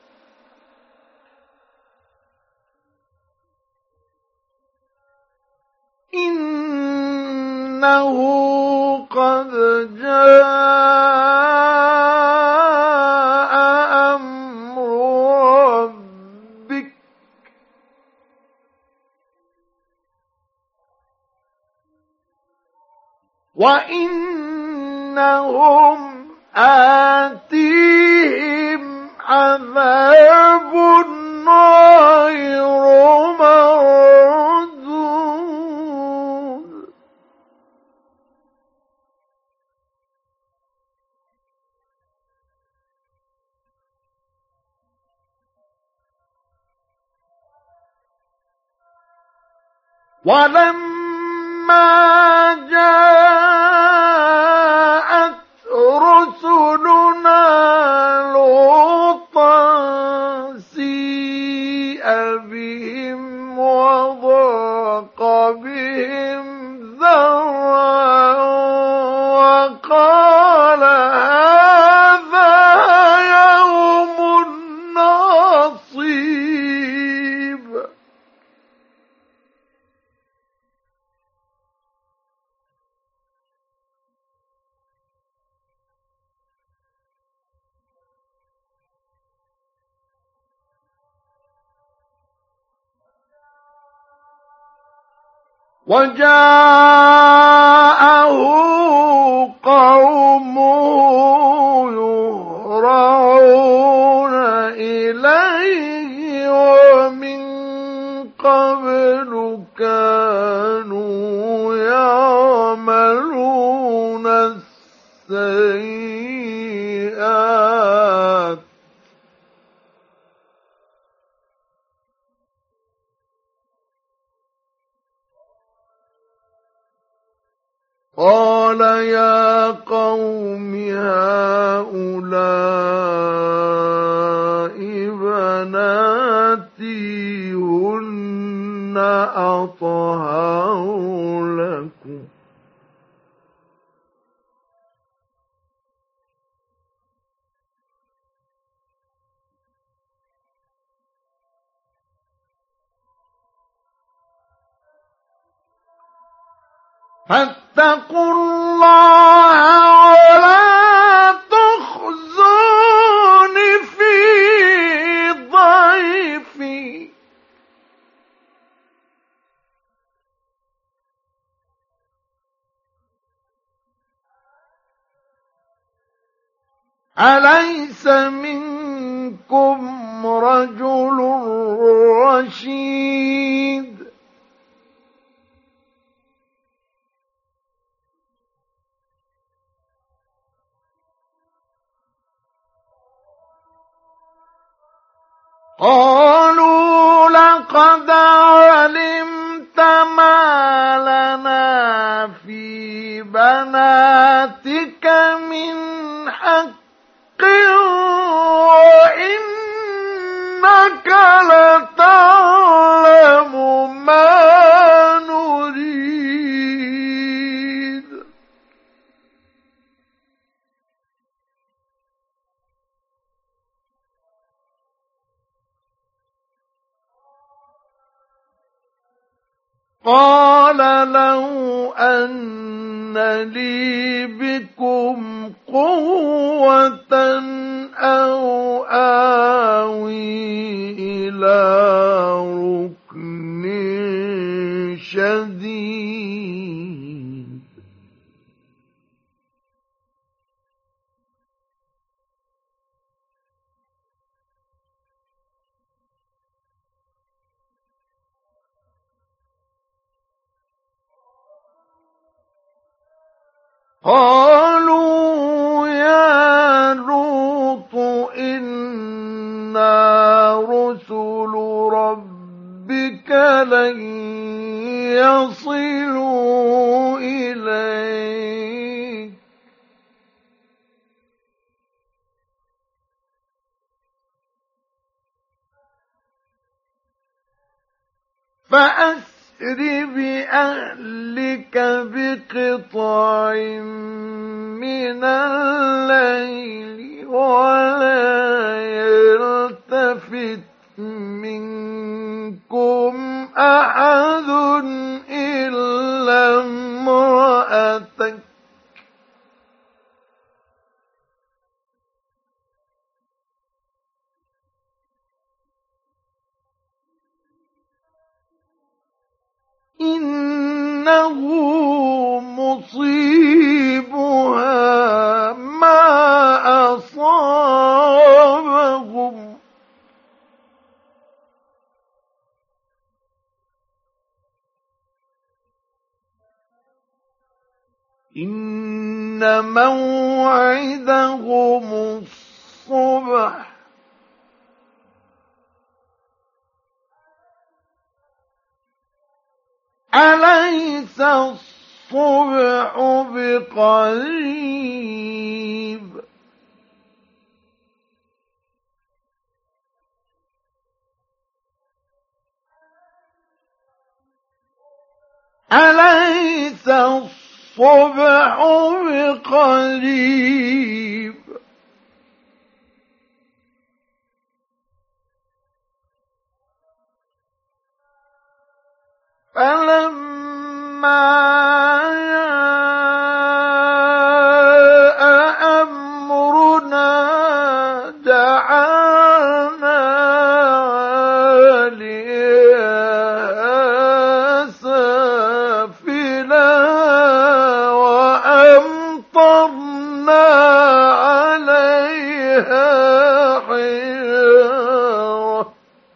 إنه قد جاء أمر ربك وإنهم آتيهم عذاب غير مردود ولما جاءت رسلنا لوطا سيء بهم وضاق بهم ذرعا وقال هذا يوم عصيب وجاءه قومه يهرعون إليه ومن قبل كانوا يعملون السيئات قال يا قوم هؤلاء بناتي هن أطهر لكم فاتقوا الله ولا تخزون في ضيفي أليس منكم رجل رشيد قالوا لقد علمت ما لنا في بناتك من حق وإنك لتعلم ما نريد قال لو أن لي بكم قوة أو آوي إلى ركن شديد قالوا يا لوط إنا رسل ربك لن يصلوا إليك فأسر بأهلك بقطع من الليل ولا يلتفت منكم أحد إلا امرأتك إنه يصيبها ما أصابهم إن موعدهم الصبح أليس الصبح بقريب أليس الصبح بقريب فلما جاء أمرنا جعلنا عاليها سافلها وأمطرنا عليها حجارة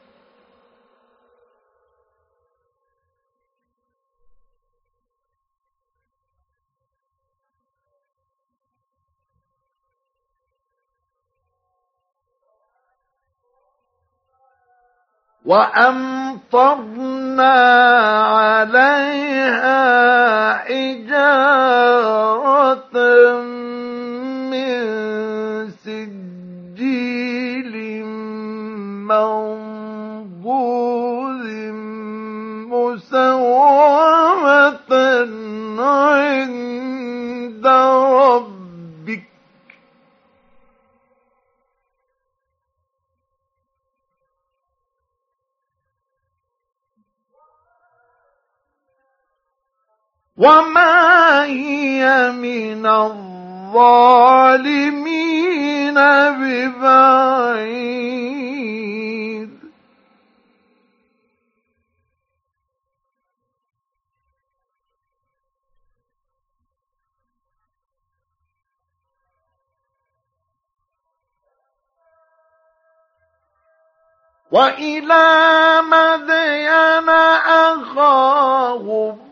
وأمطرنا عليها حجارة من سجيل منضود مسومة عند ربك وما هي من الظالمين ببعيد وإلى مدين أخاهم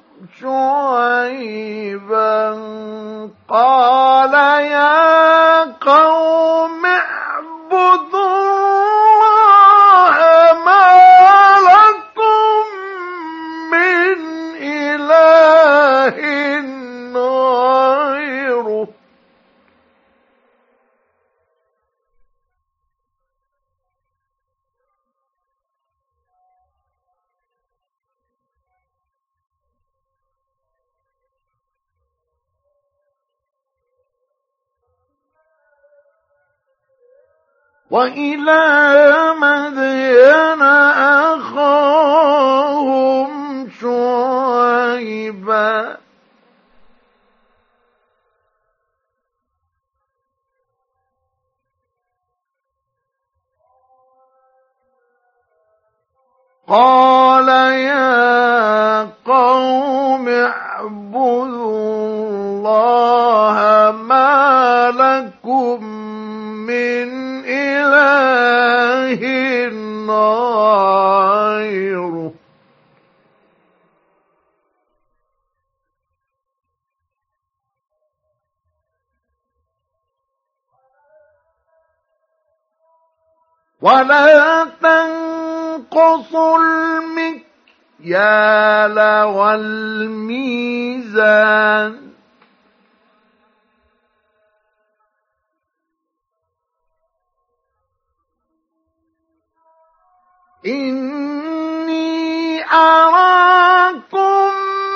شعيبا قال يا قوم اعبدوا الله ما لكم من إله غيره وإلى مدين أخاهم شعيبا قال يا قوم اعبدوا الله ما لكم من إله غيره ولا تنقصوا المكيال والميزان إني أراكم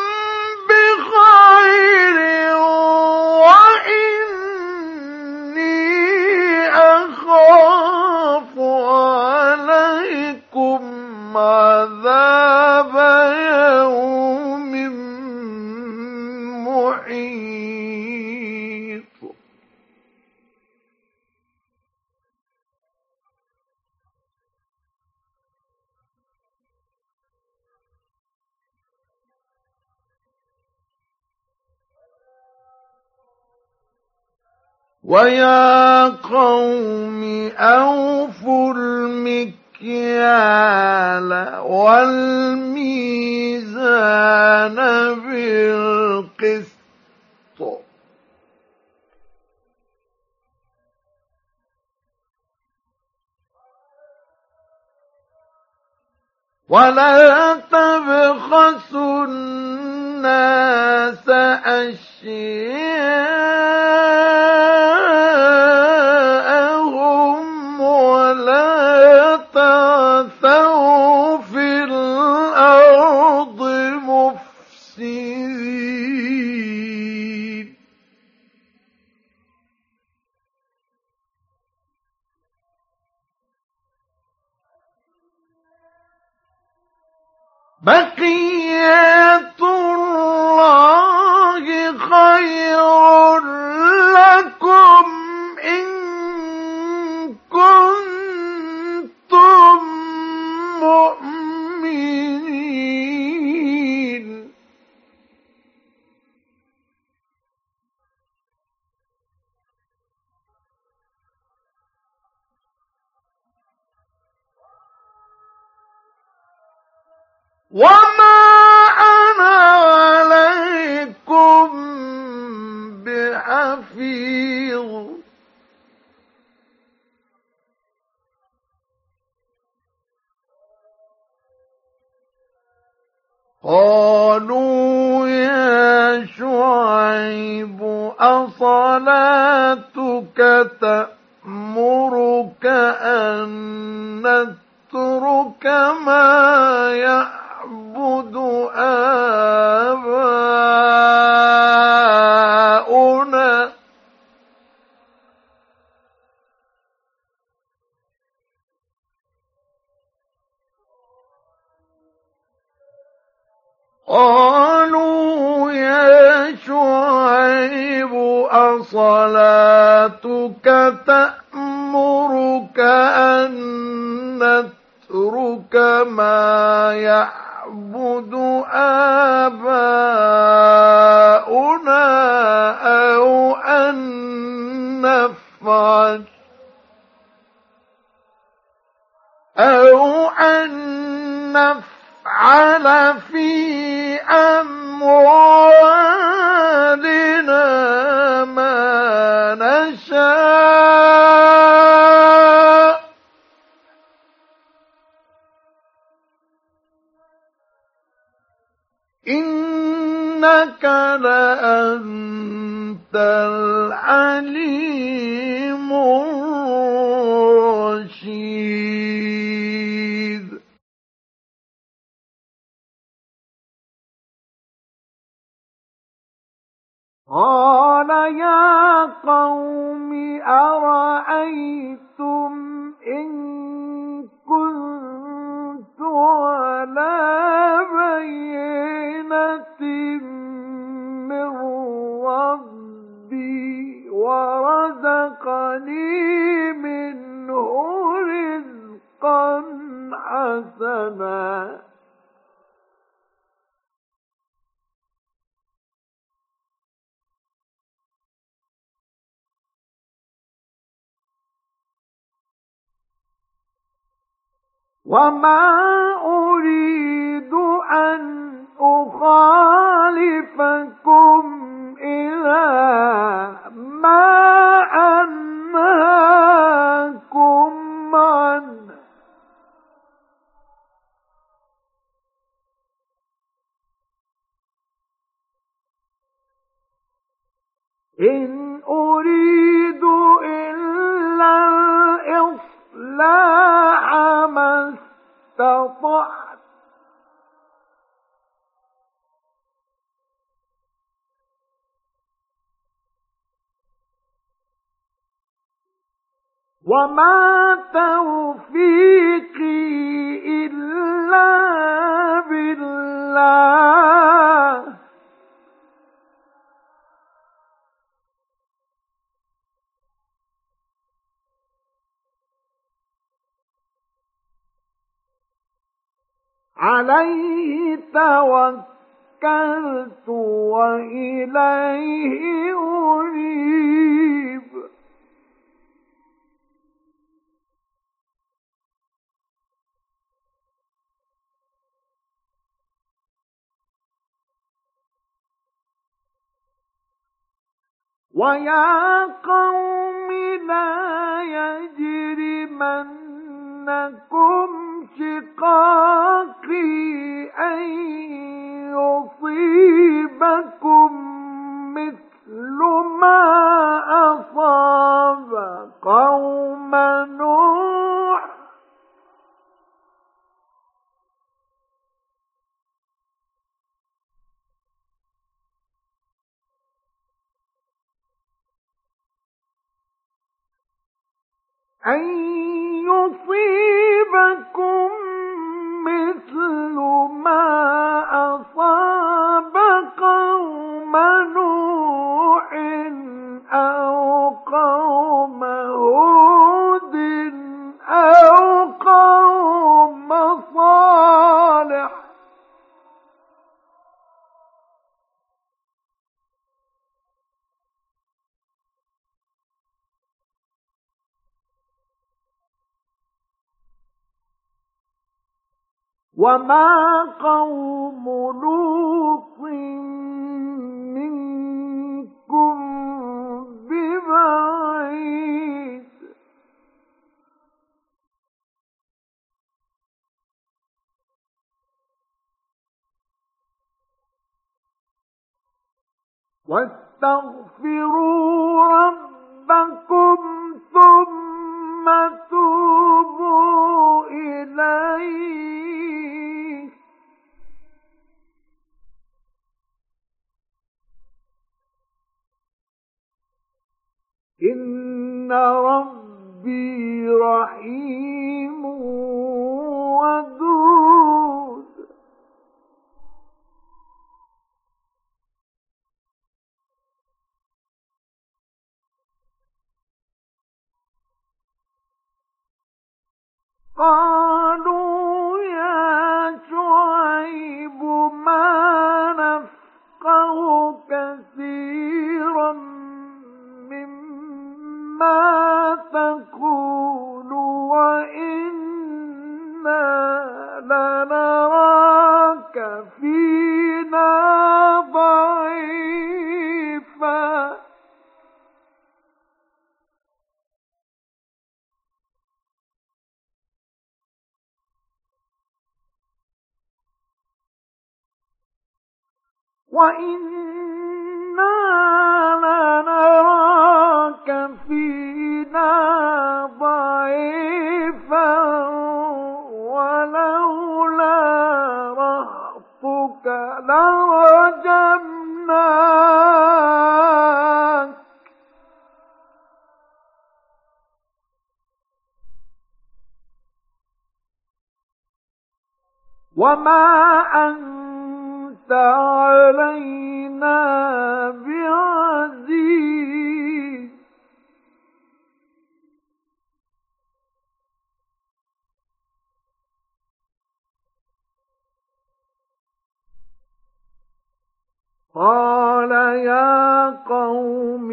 بخير وإني أخاف عليكم عذاب يوم محيط ويا قوم أوفوا المكيال والميزان بالقسط ولا تبخسوا الناس أشياءهم ولا تعثوا في الأرض مفسدين بقية الله خير لكم إن كنتم مؤمنين وما أنا عليكم بحفيظ قالوا يا شعيب أصلاتك تأمرك أن نترك ما يعبد آباؤنا قالوا يا شعيب أصلاتك تأمرك أن نترك ما يعبد آباؤنا أو أن نفعل في أموالنا ما نشاء إنك لأنت العليم الرشيد قال يا قوم أرأيتم إن كنت على بينة من ربي ورزقني منه رزقا حسنا وما أريد أن أخالفكم إلى ما أنهاكم عنه إن أريد إلا الإصلاح ما استطعت وما توفيقي إلا بالله عليه توكلت وإليه أنيب ويا قوم لا يجرمنكم شقاقي أن يصيبكم مثل ما أصاب قوم نوح أن يصيبكم مثل ما أصاب قوم نوح أو قوم هود أو قوم صالح وما قوم لوط منكم ببعيد واستغفروا ربكم ثم توبوا إليه إن ربي رحيم ودود قالوا يا شعيب ما نفقه كثيرا مما تقول وإنا لنراك فينا ضعيفا وَإِنَّا لَنَرَاكَ فِينَا ضَعِيفًا وَلَوْلَا رَهْطُكَ لَرَجَمْنَاكَ وَمَا أنت علينا بعزيز قال يا قوم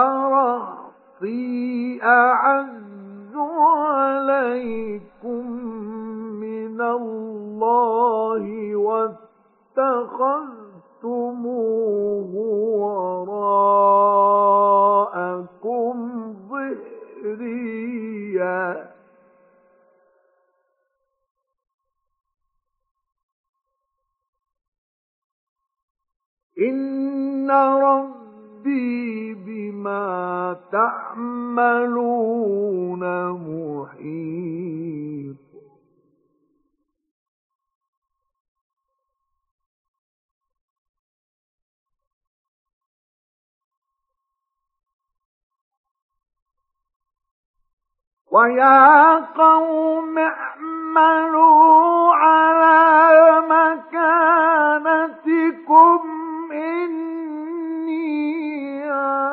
أرهطي أعز عليكم من الله اتخذتموه وراءكم ظهريا إن ربي بما تعملون محيط ويا قوم اعملوا على مكانتكم إني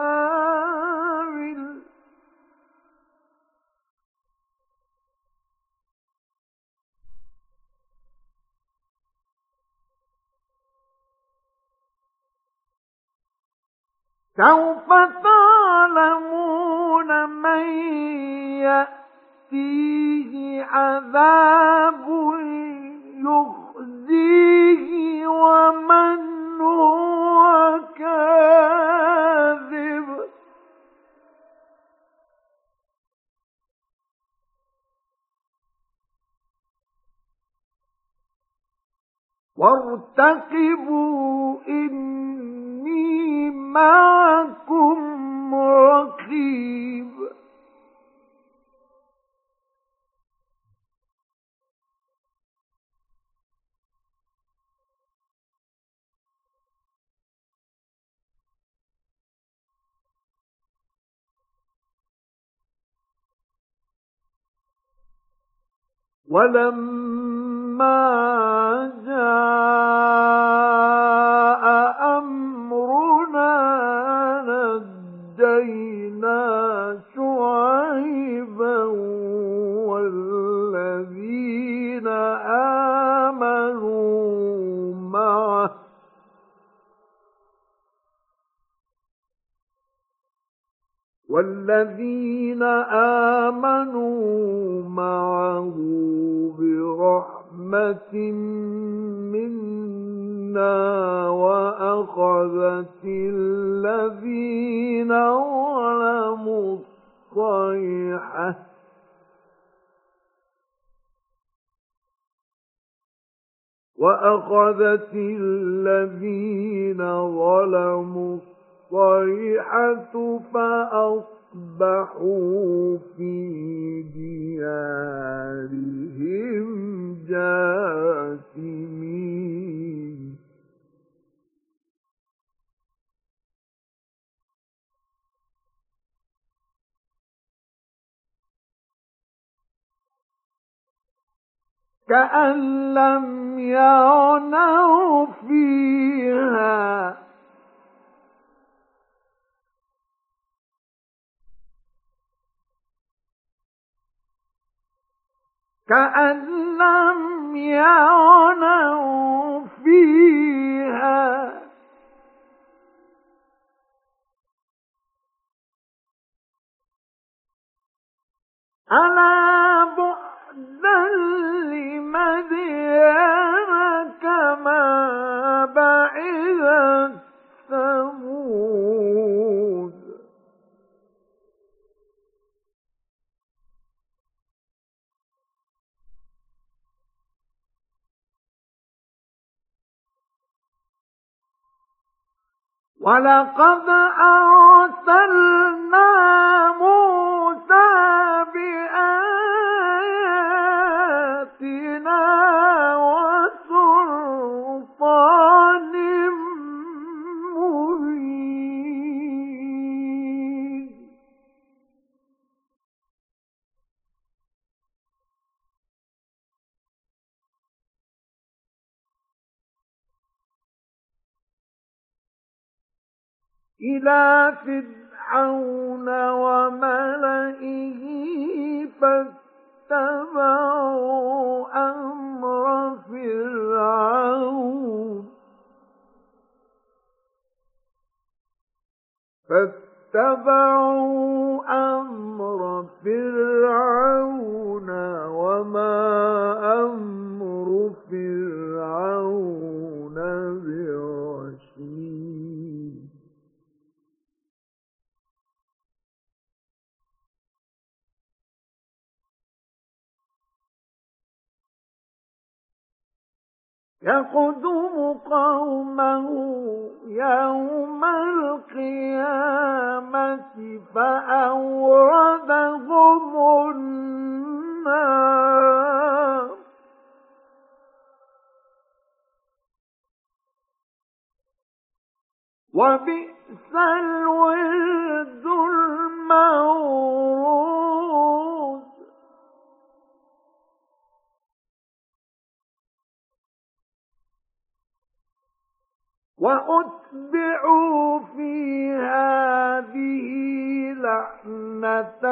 عامل سوف تعلمون من يأتيه عذاب يخزيه ومن هو كاذب فارتقبوا إني معكم رقيب ولما جاء أمرنا نجينا شعيبا والذين آمنوا معه برحمة منا وأخذت الذين ظلموا الصيحة فأصبحوا في ديارهم جاثمين كأن لم يغنوا فيها ألا بعدا لمدين كما بعدت ثمود ولقد أرسلنا موسى بآياتنا وسلطان مبين إلى فرعون وملئه فاتبعوا أمر فرعون وما أمر فرعون برشيد يقدم قومه يوم القيامة فأوردهم النار وبئس الورد المورود وأتبعوا في هذه لعنة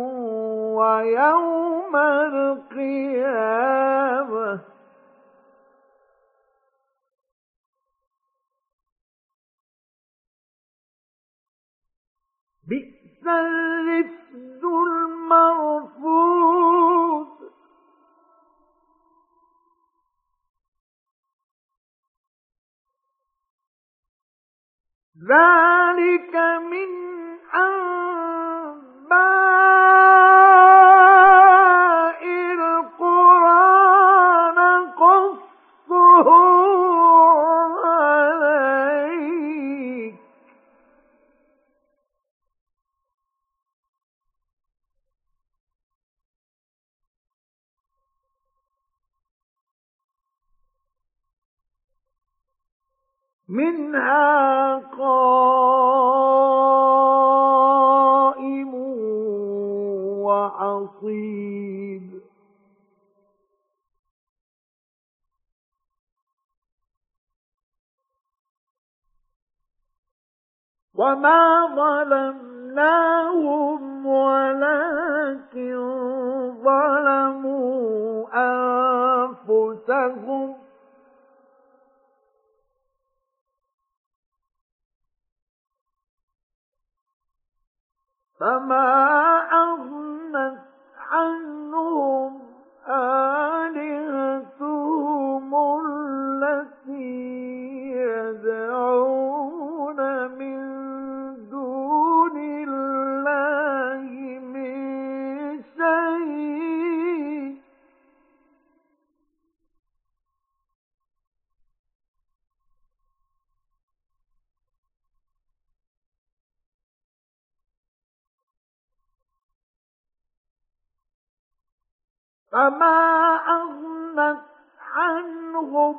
ويوم القيامة بئس الرفد المرفوض ذلك من أنباء القرى نقصه منها قائم وحصيد وما ظلمناهم ولكن ظلموا أنفسهم فما أغنت عنهم آلهتهم التي يدعون من دون الله من شيء فما أغنت عنهم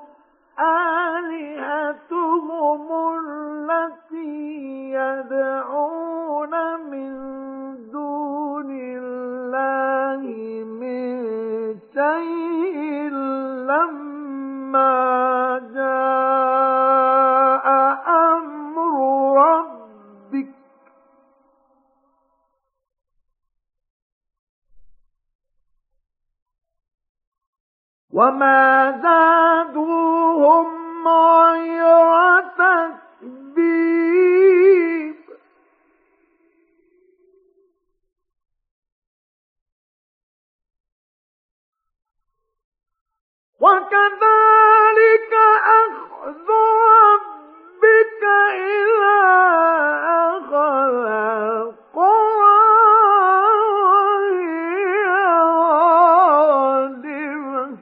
آلهتهم التي يدعون من دون الله من شيء لما جاء أمر ربك وما زادوهم غير تتبيب وكذلك أخذ ربك إذا أخذ القرى وهي ظالمة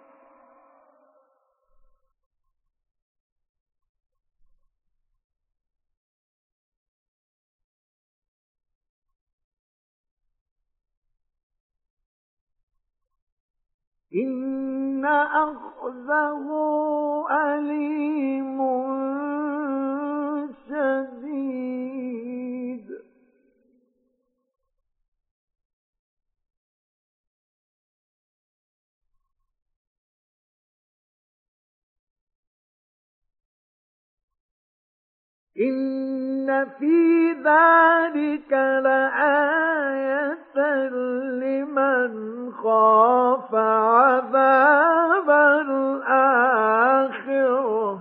إن أخذه أليم شديد إن في ذلك لآية لمن خاف عذاب الآخرة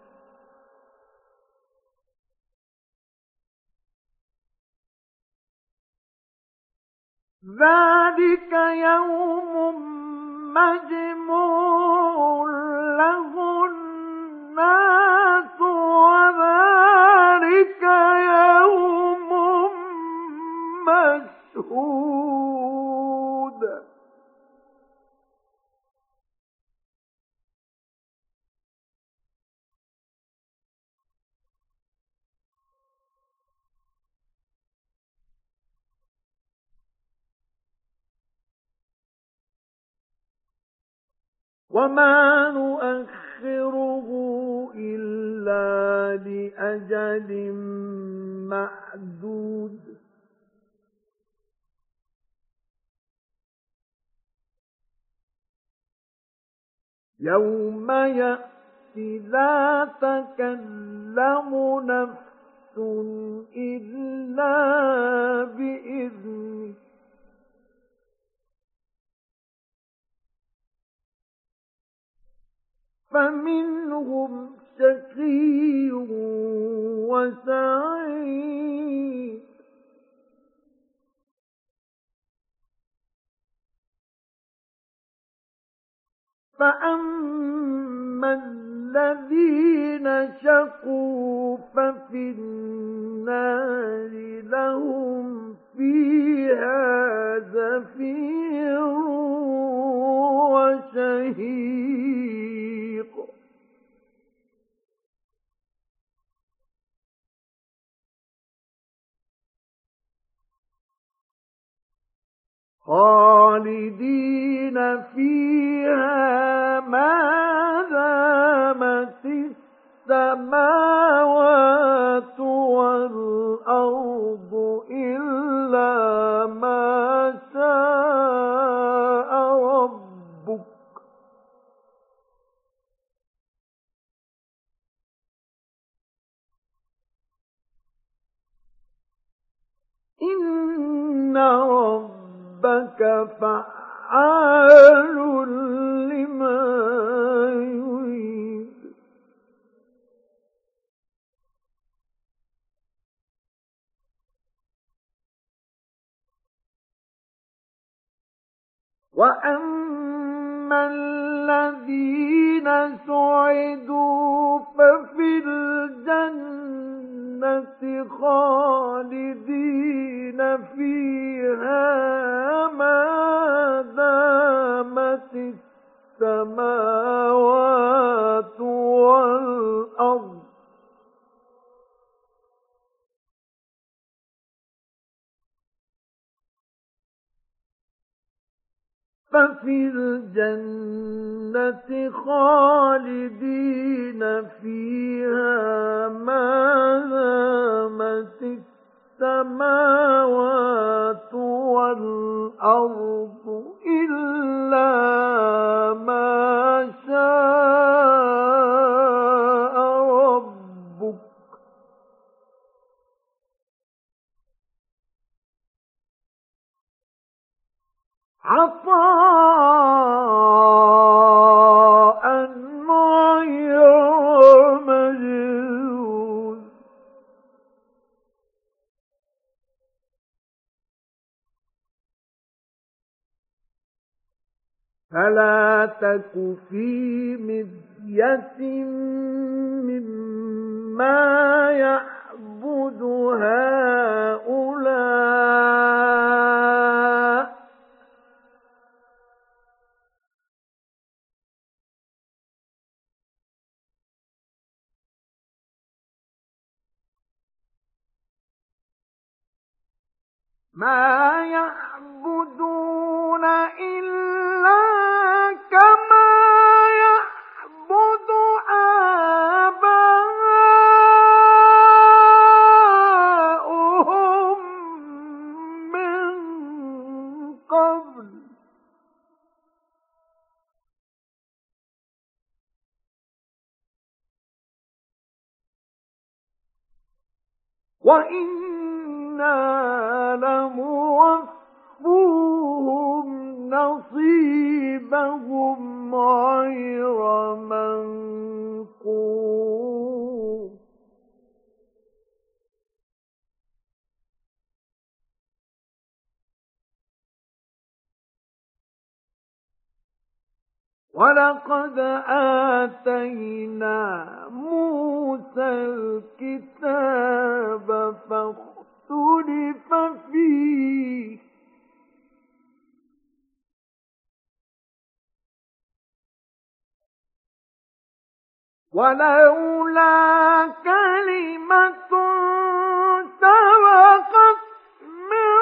ذلك يوم مجموع له الناس وذلك يوم مشهود وما نؤخره إلا لأجل معدود يوم يأتي لا تكلم نفس إلا بإذنه فمنهم شقي وسعيد فأما الذين شقوا ففي النار لهم فيها زفير وشهيق خالدين فيها ما دامت السماوات السماوات والأرض إلا ما شاء ربك إن ربك فعال لما يريد وأما الذين سعدوا ففي الجنة خالدين فيها ما دامت السماوات والأرض ففي الجنة خالدين فيها ما دامت السماوات والأرض إلا ما شاء ربك عطاء غير مجذوذ فلا تك في مرية مما يعبد هؤلاء ما يعبدون إلا كما يعبد آباؤهم من قبل وإنا لموفوهم نصيبهم غير منقوص ولقد آتينا موسى الكتاب فاختلف فيه ولولا كلمة سبقت من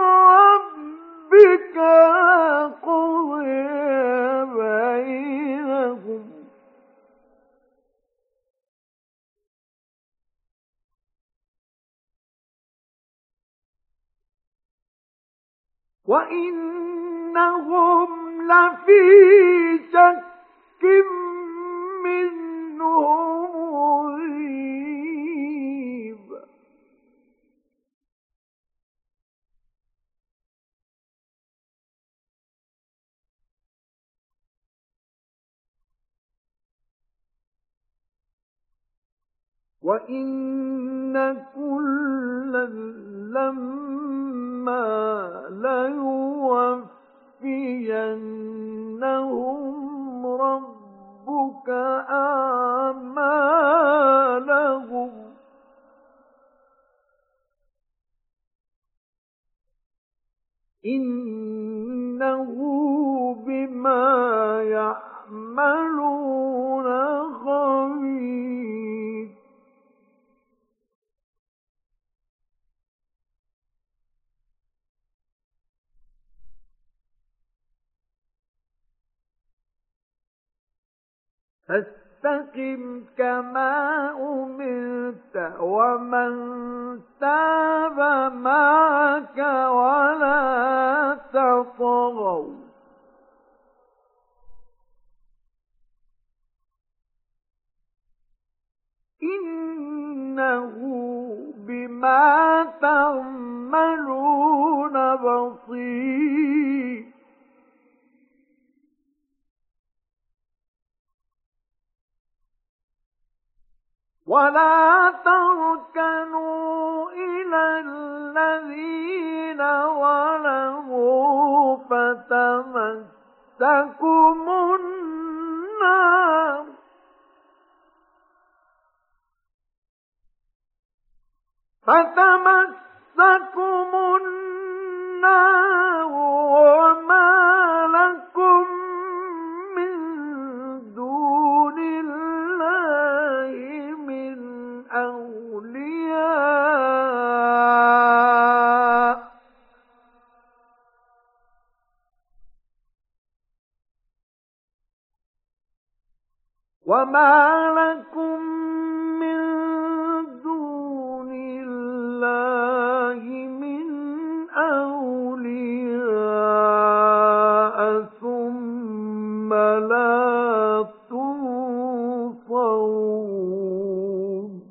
ربك لقضي بينهم وإنهم لفي شك منه مريب وإن كلا لما ليوفينهم ربك أعمالهم إنه بما يعملون خبير فاستقم كما أمرت ومن تاب معك ولا تطغوا إنه بما تعملون بصير ولا تركنوا إلى الذين ظلموا فتمسكم النار وما لكم من دون الله من أولياء وما لكم من دون الله من أولياء ثم لا تنصرون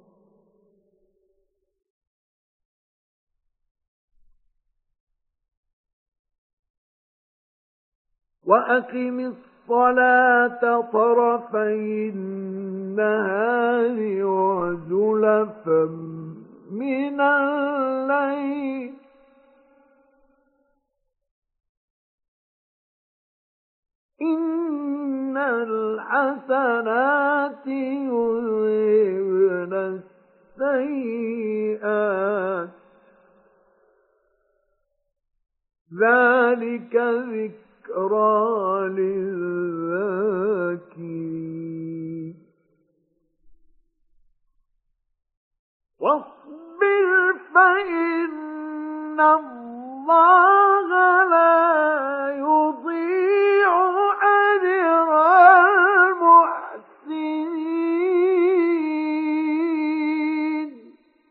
وأقم الصلاة طرفي النهار وزلفا من الليل إن الحسنات يذهبن السيئات ذلك ذكرى للذاكرين واصبر فإن الله لا يضيع أجر المحسنين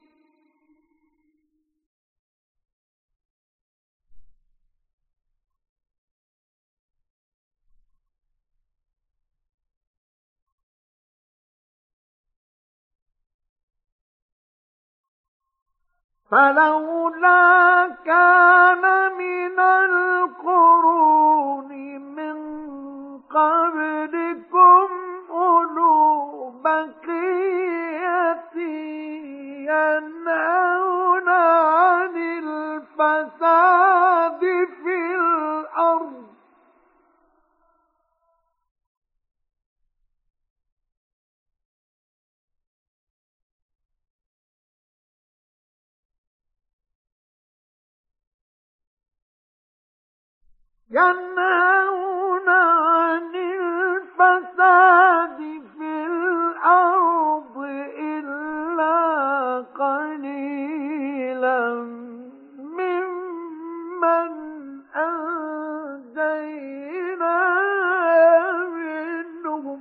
فلولا كان من القرون من قبلكم أولو بقية ينهون عن الفساد في الأرض ينهون عن الفساد في الأرض إلا قليلا ممن أنجينا منهم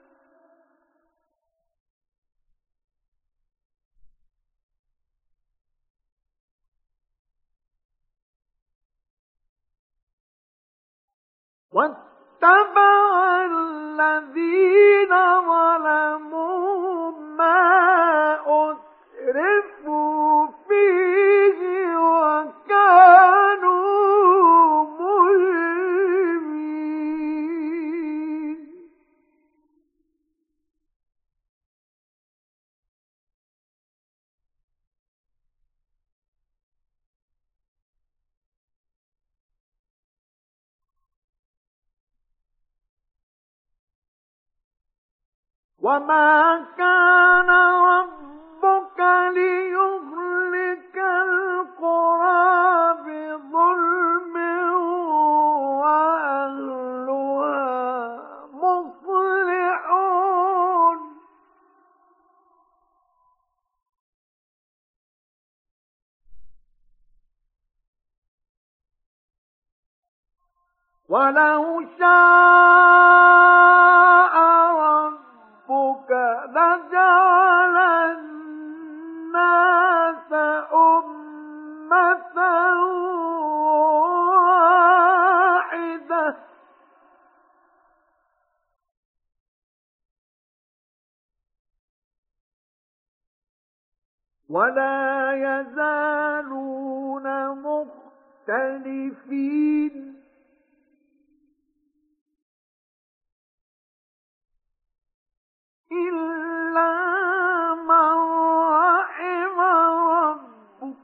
واتبع الذين ظلموا ما أترفوا فيه وكانوا مجرمين وما كان ربك ليهلك القرى بظلم وأهلها مصلحون ولو شاء ربك ولا يزالون مختلفين إلا من رحم ربك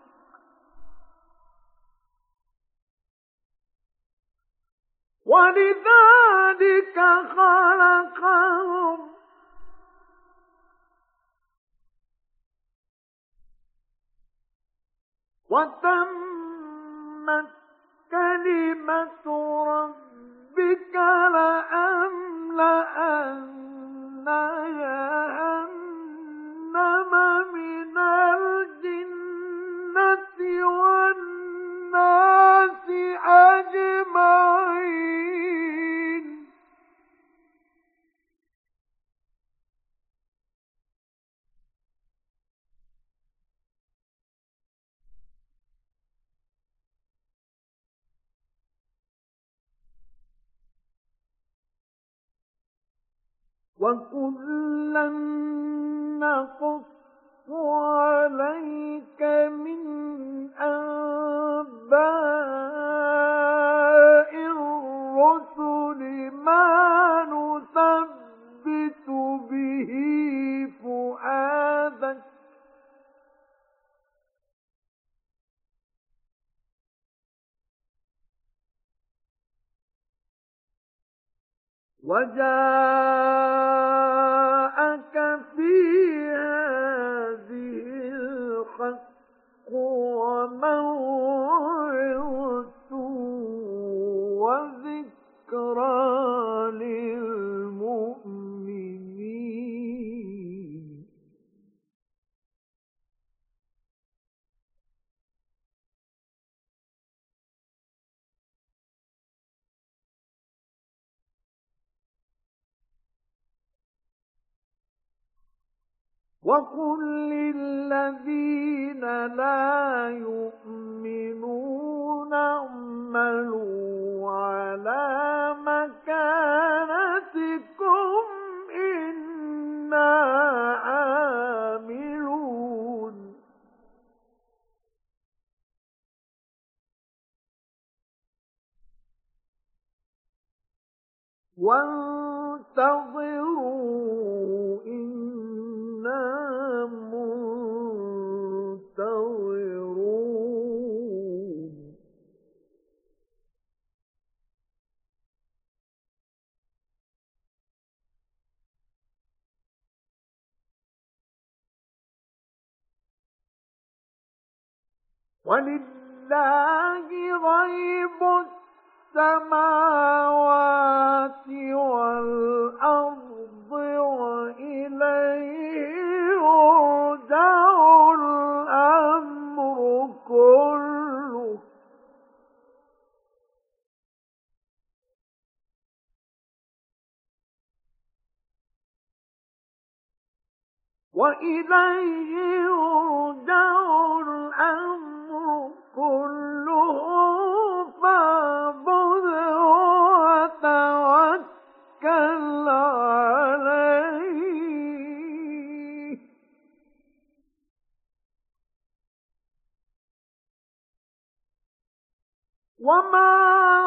ولذلك خلقهم وتمت كلمة ربك لأملأن جهنم من الجنة والناس أجمعين وكلا نقص عليك من أنباء الرسل ما نثبت به فؤادك وجاءك في هذه الحق وموعظة وذكرى للمؤمنين وقل للذين لا يؤمنون اعملوا على مكانتكم إنا عاملون وانتظروا إنا منتظرون ولله غيب السماوات والأرض وإليه يرجع الأمر كله وإليه يرجع الأمر كله فاعبده وتوكل عليه وما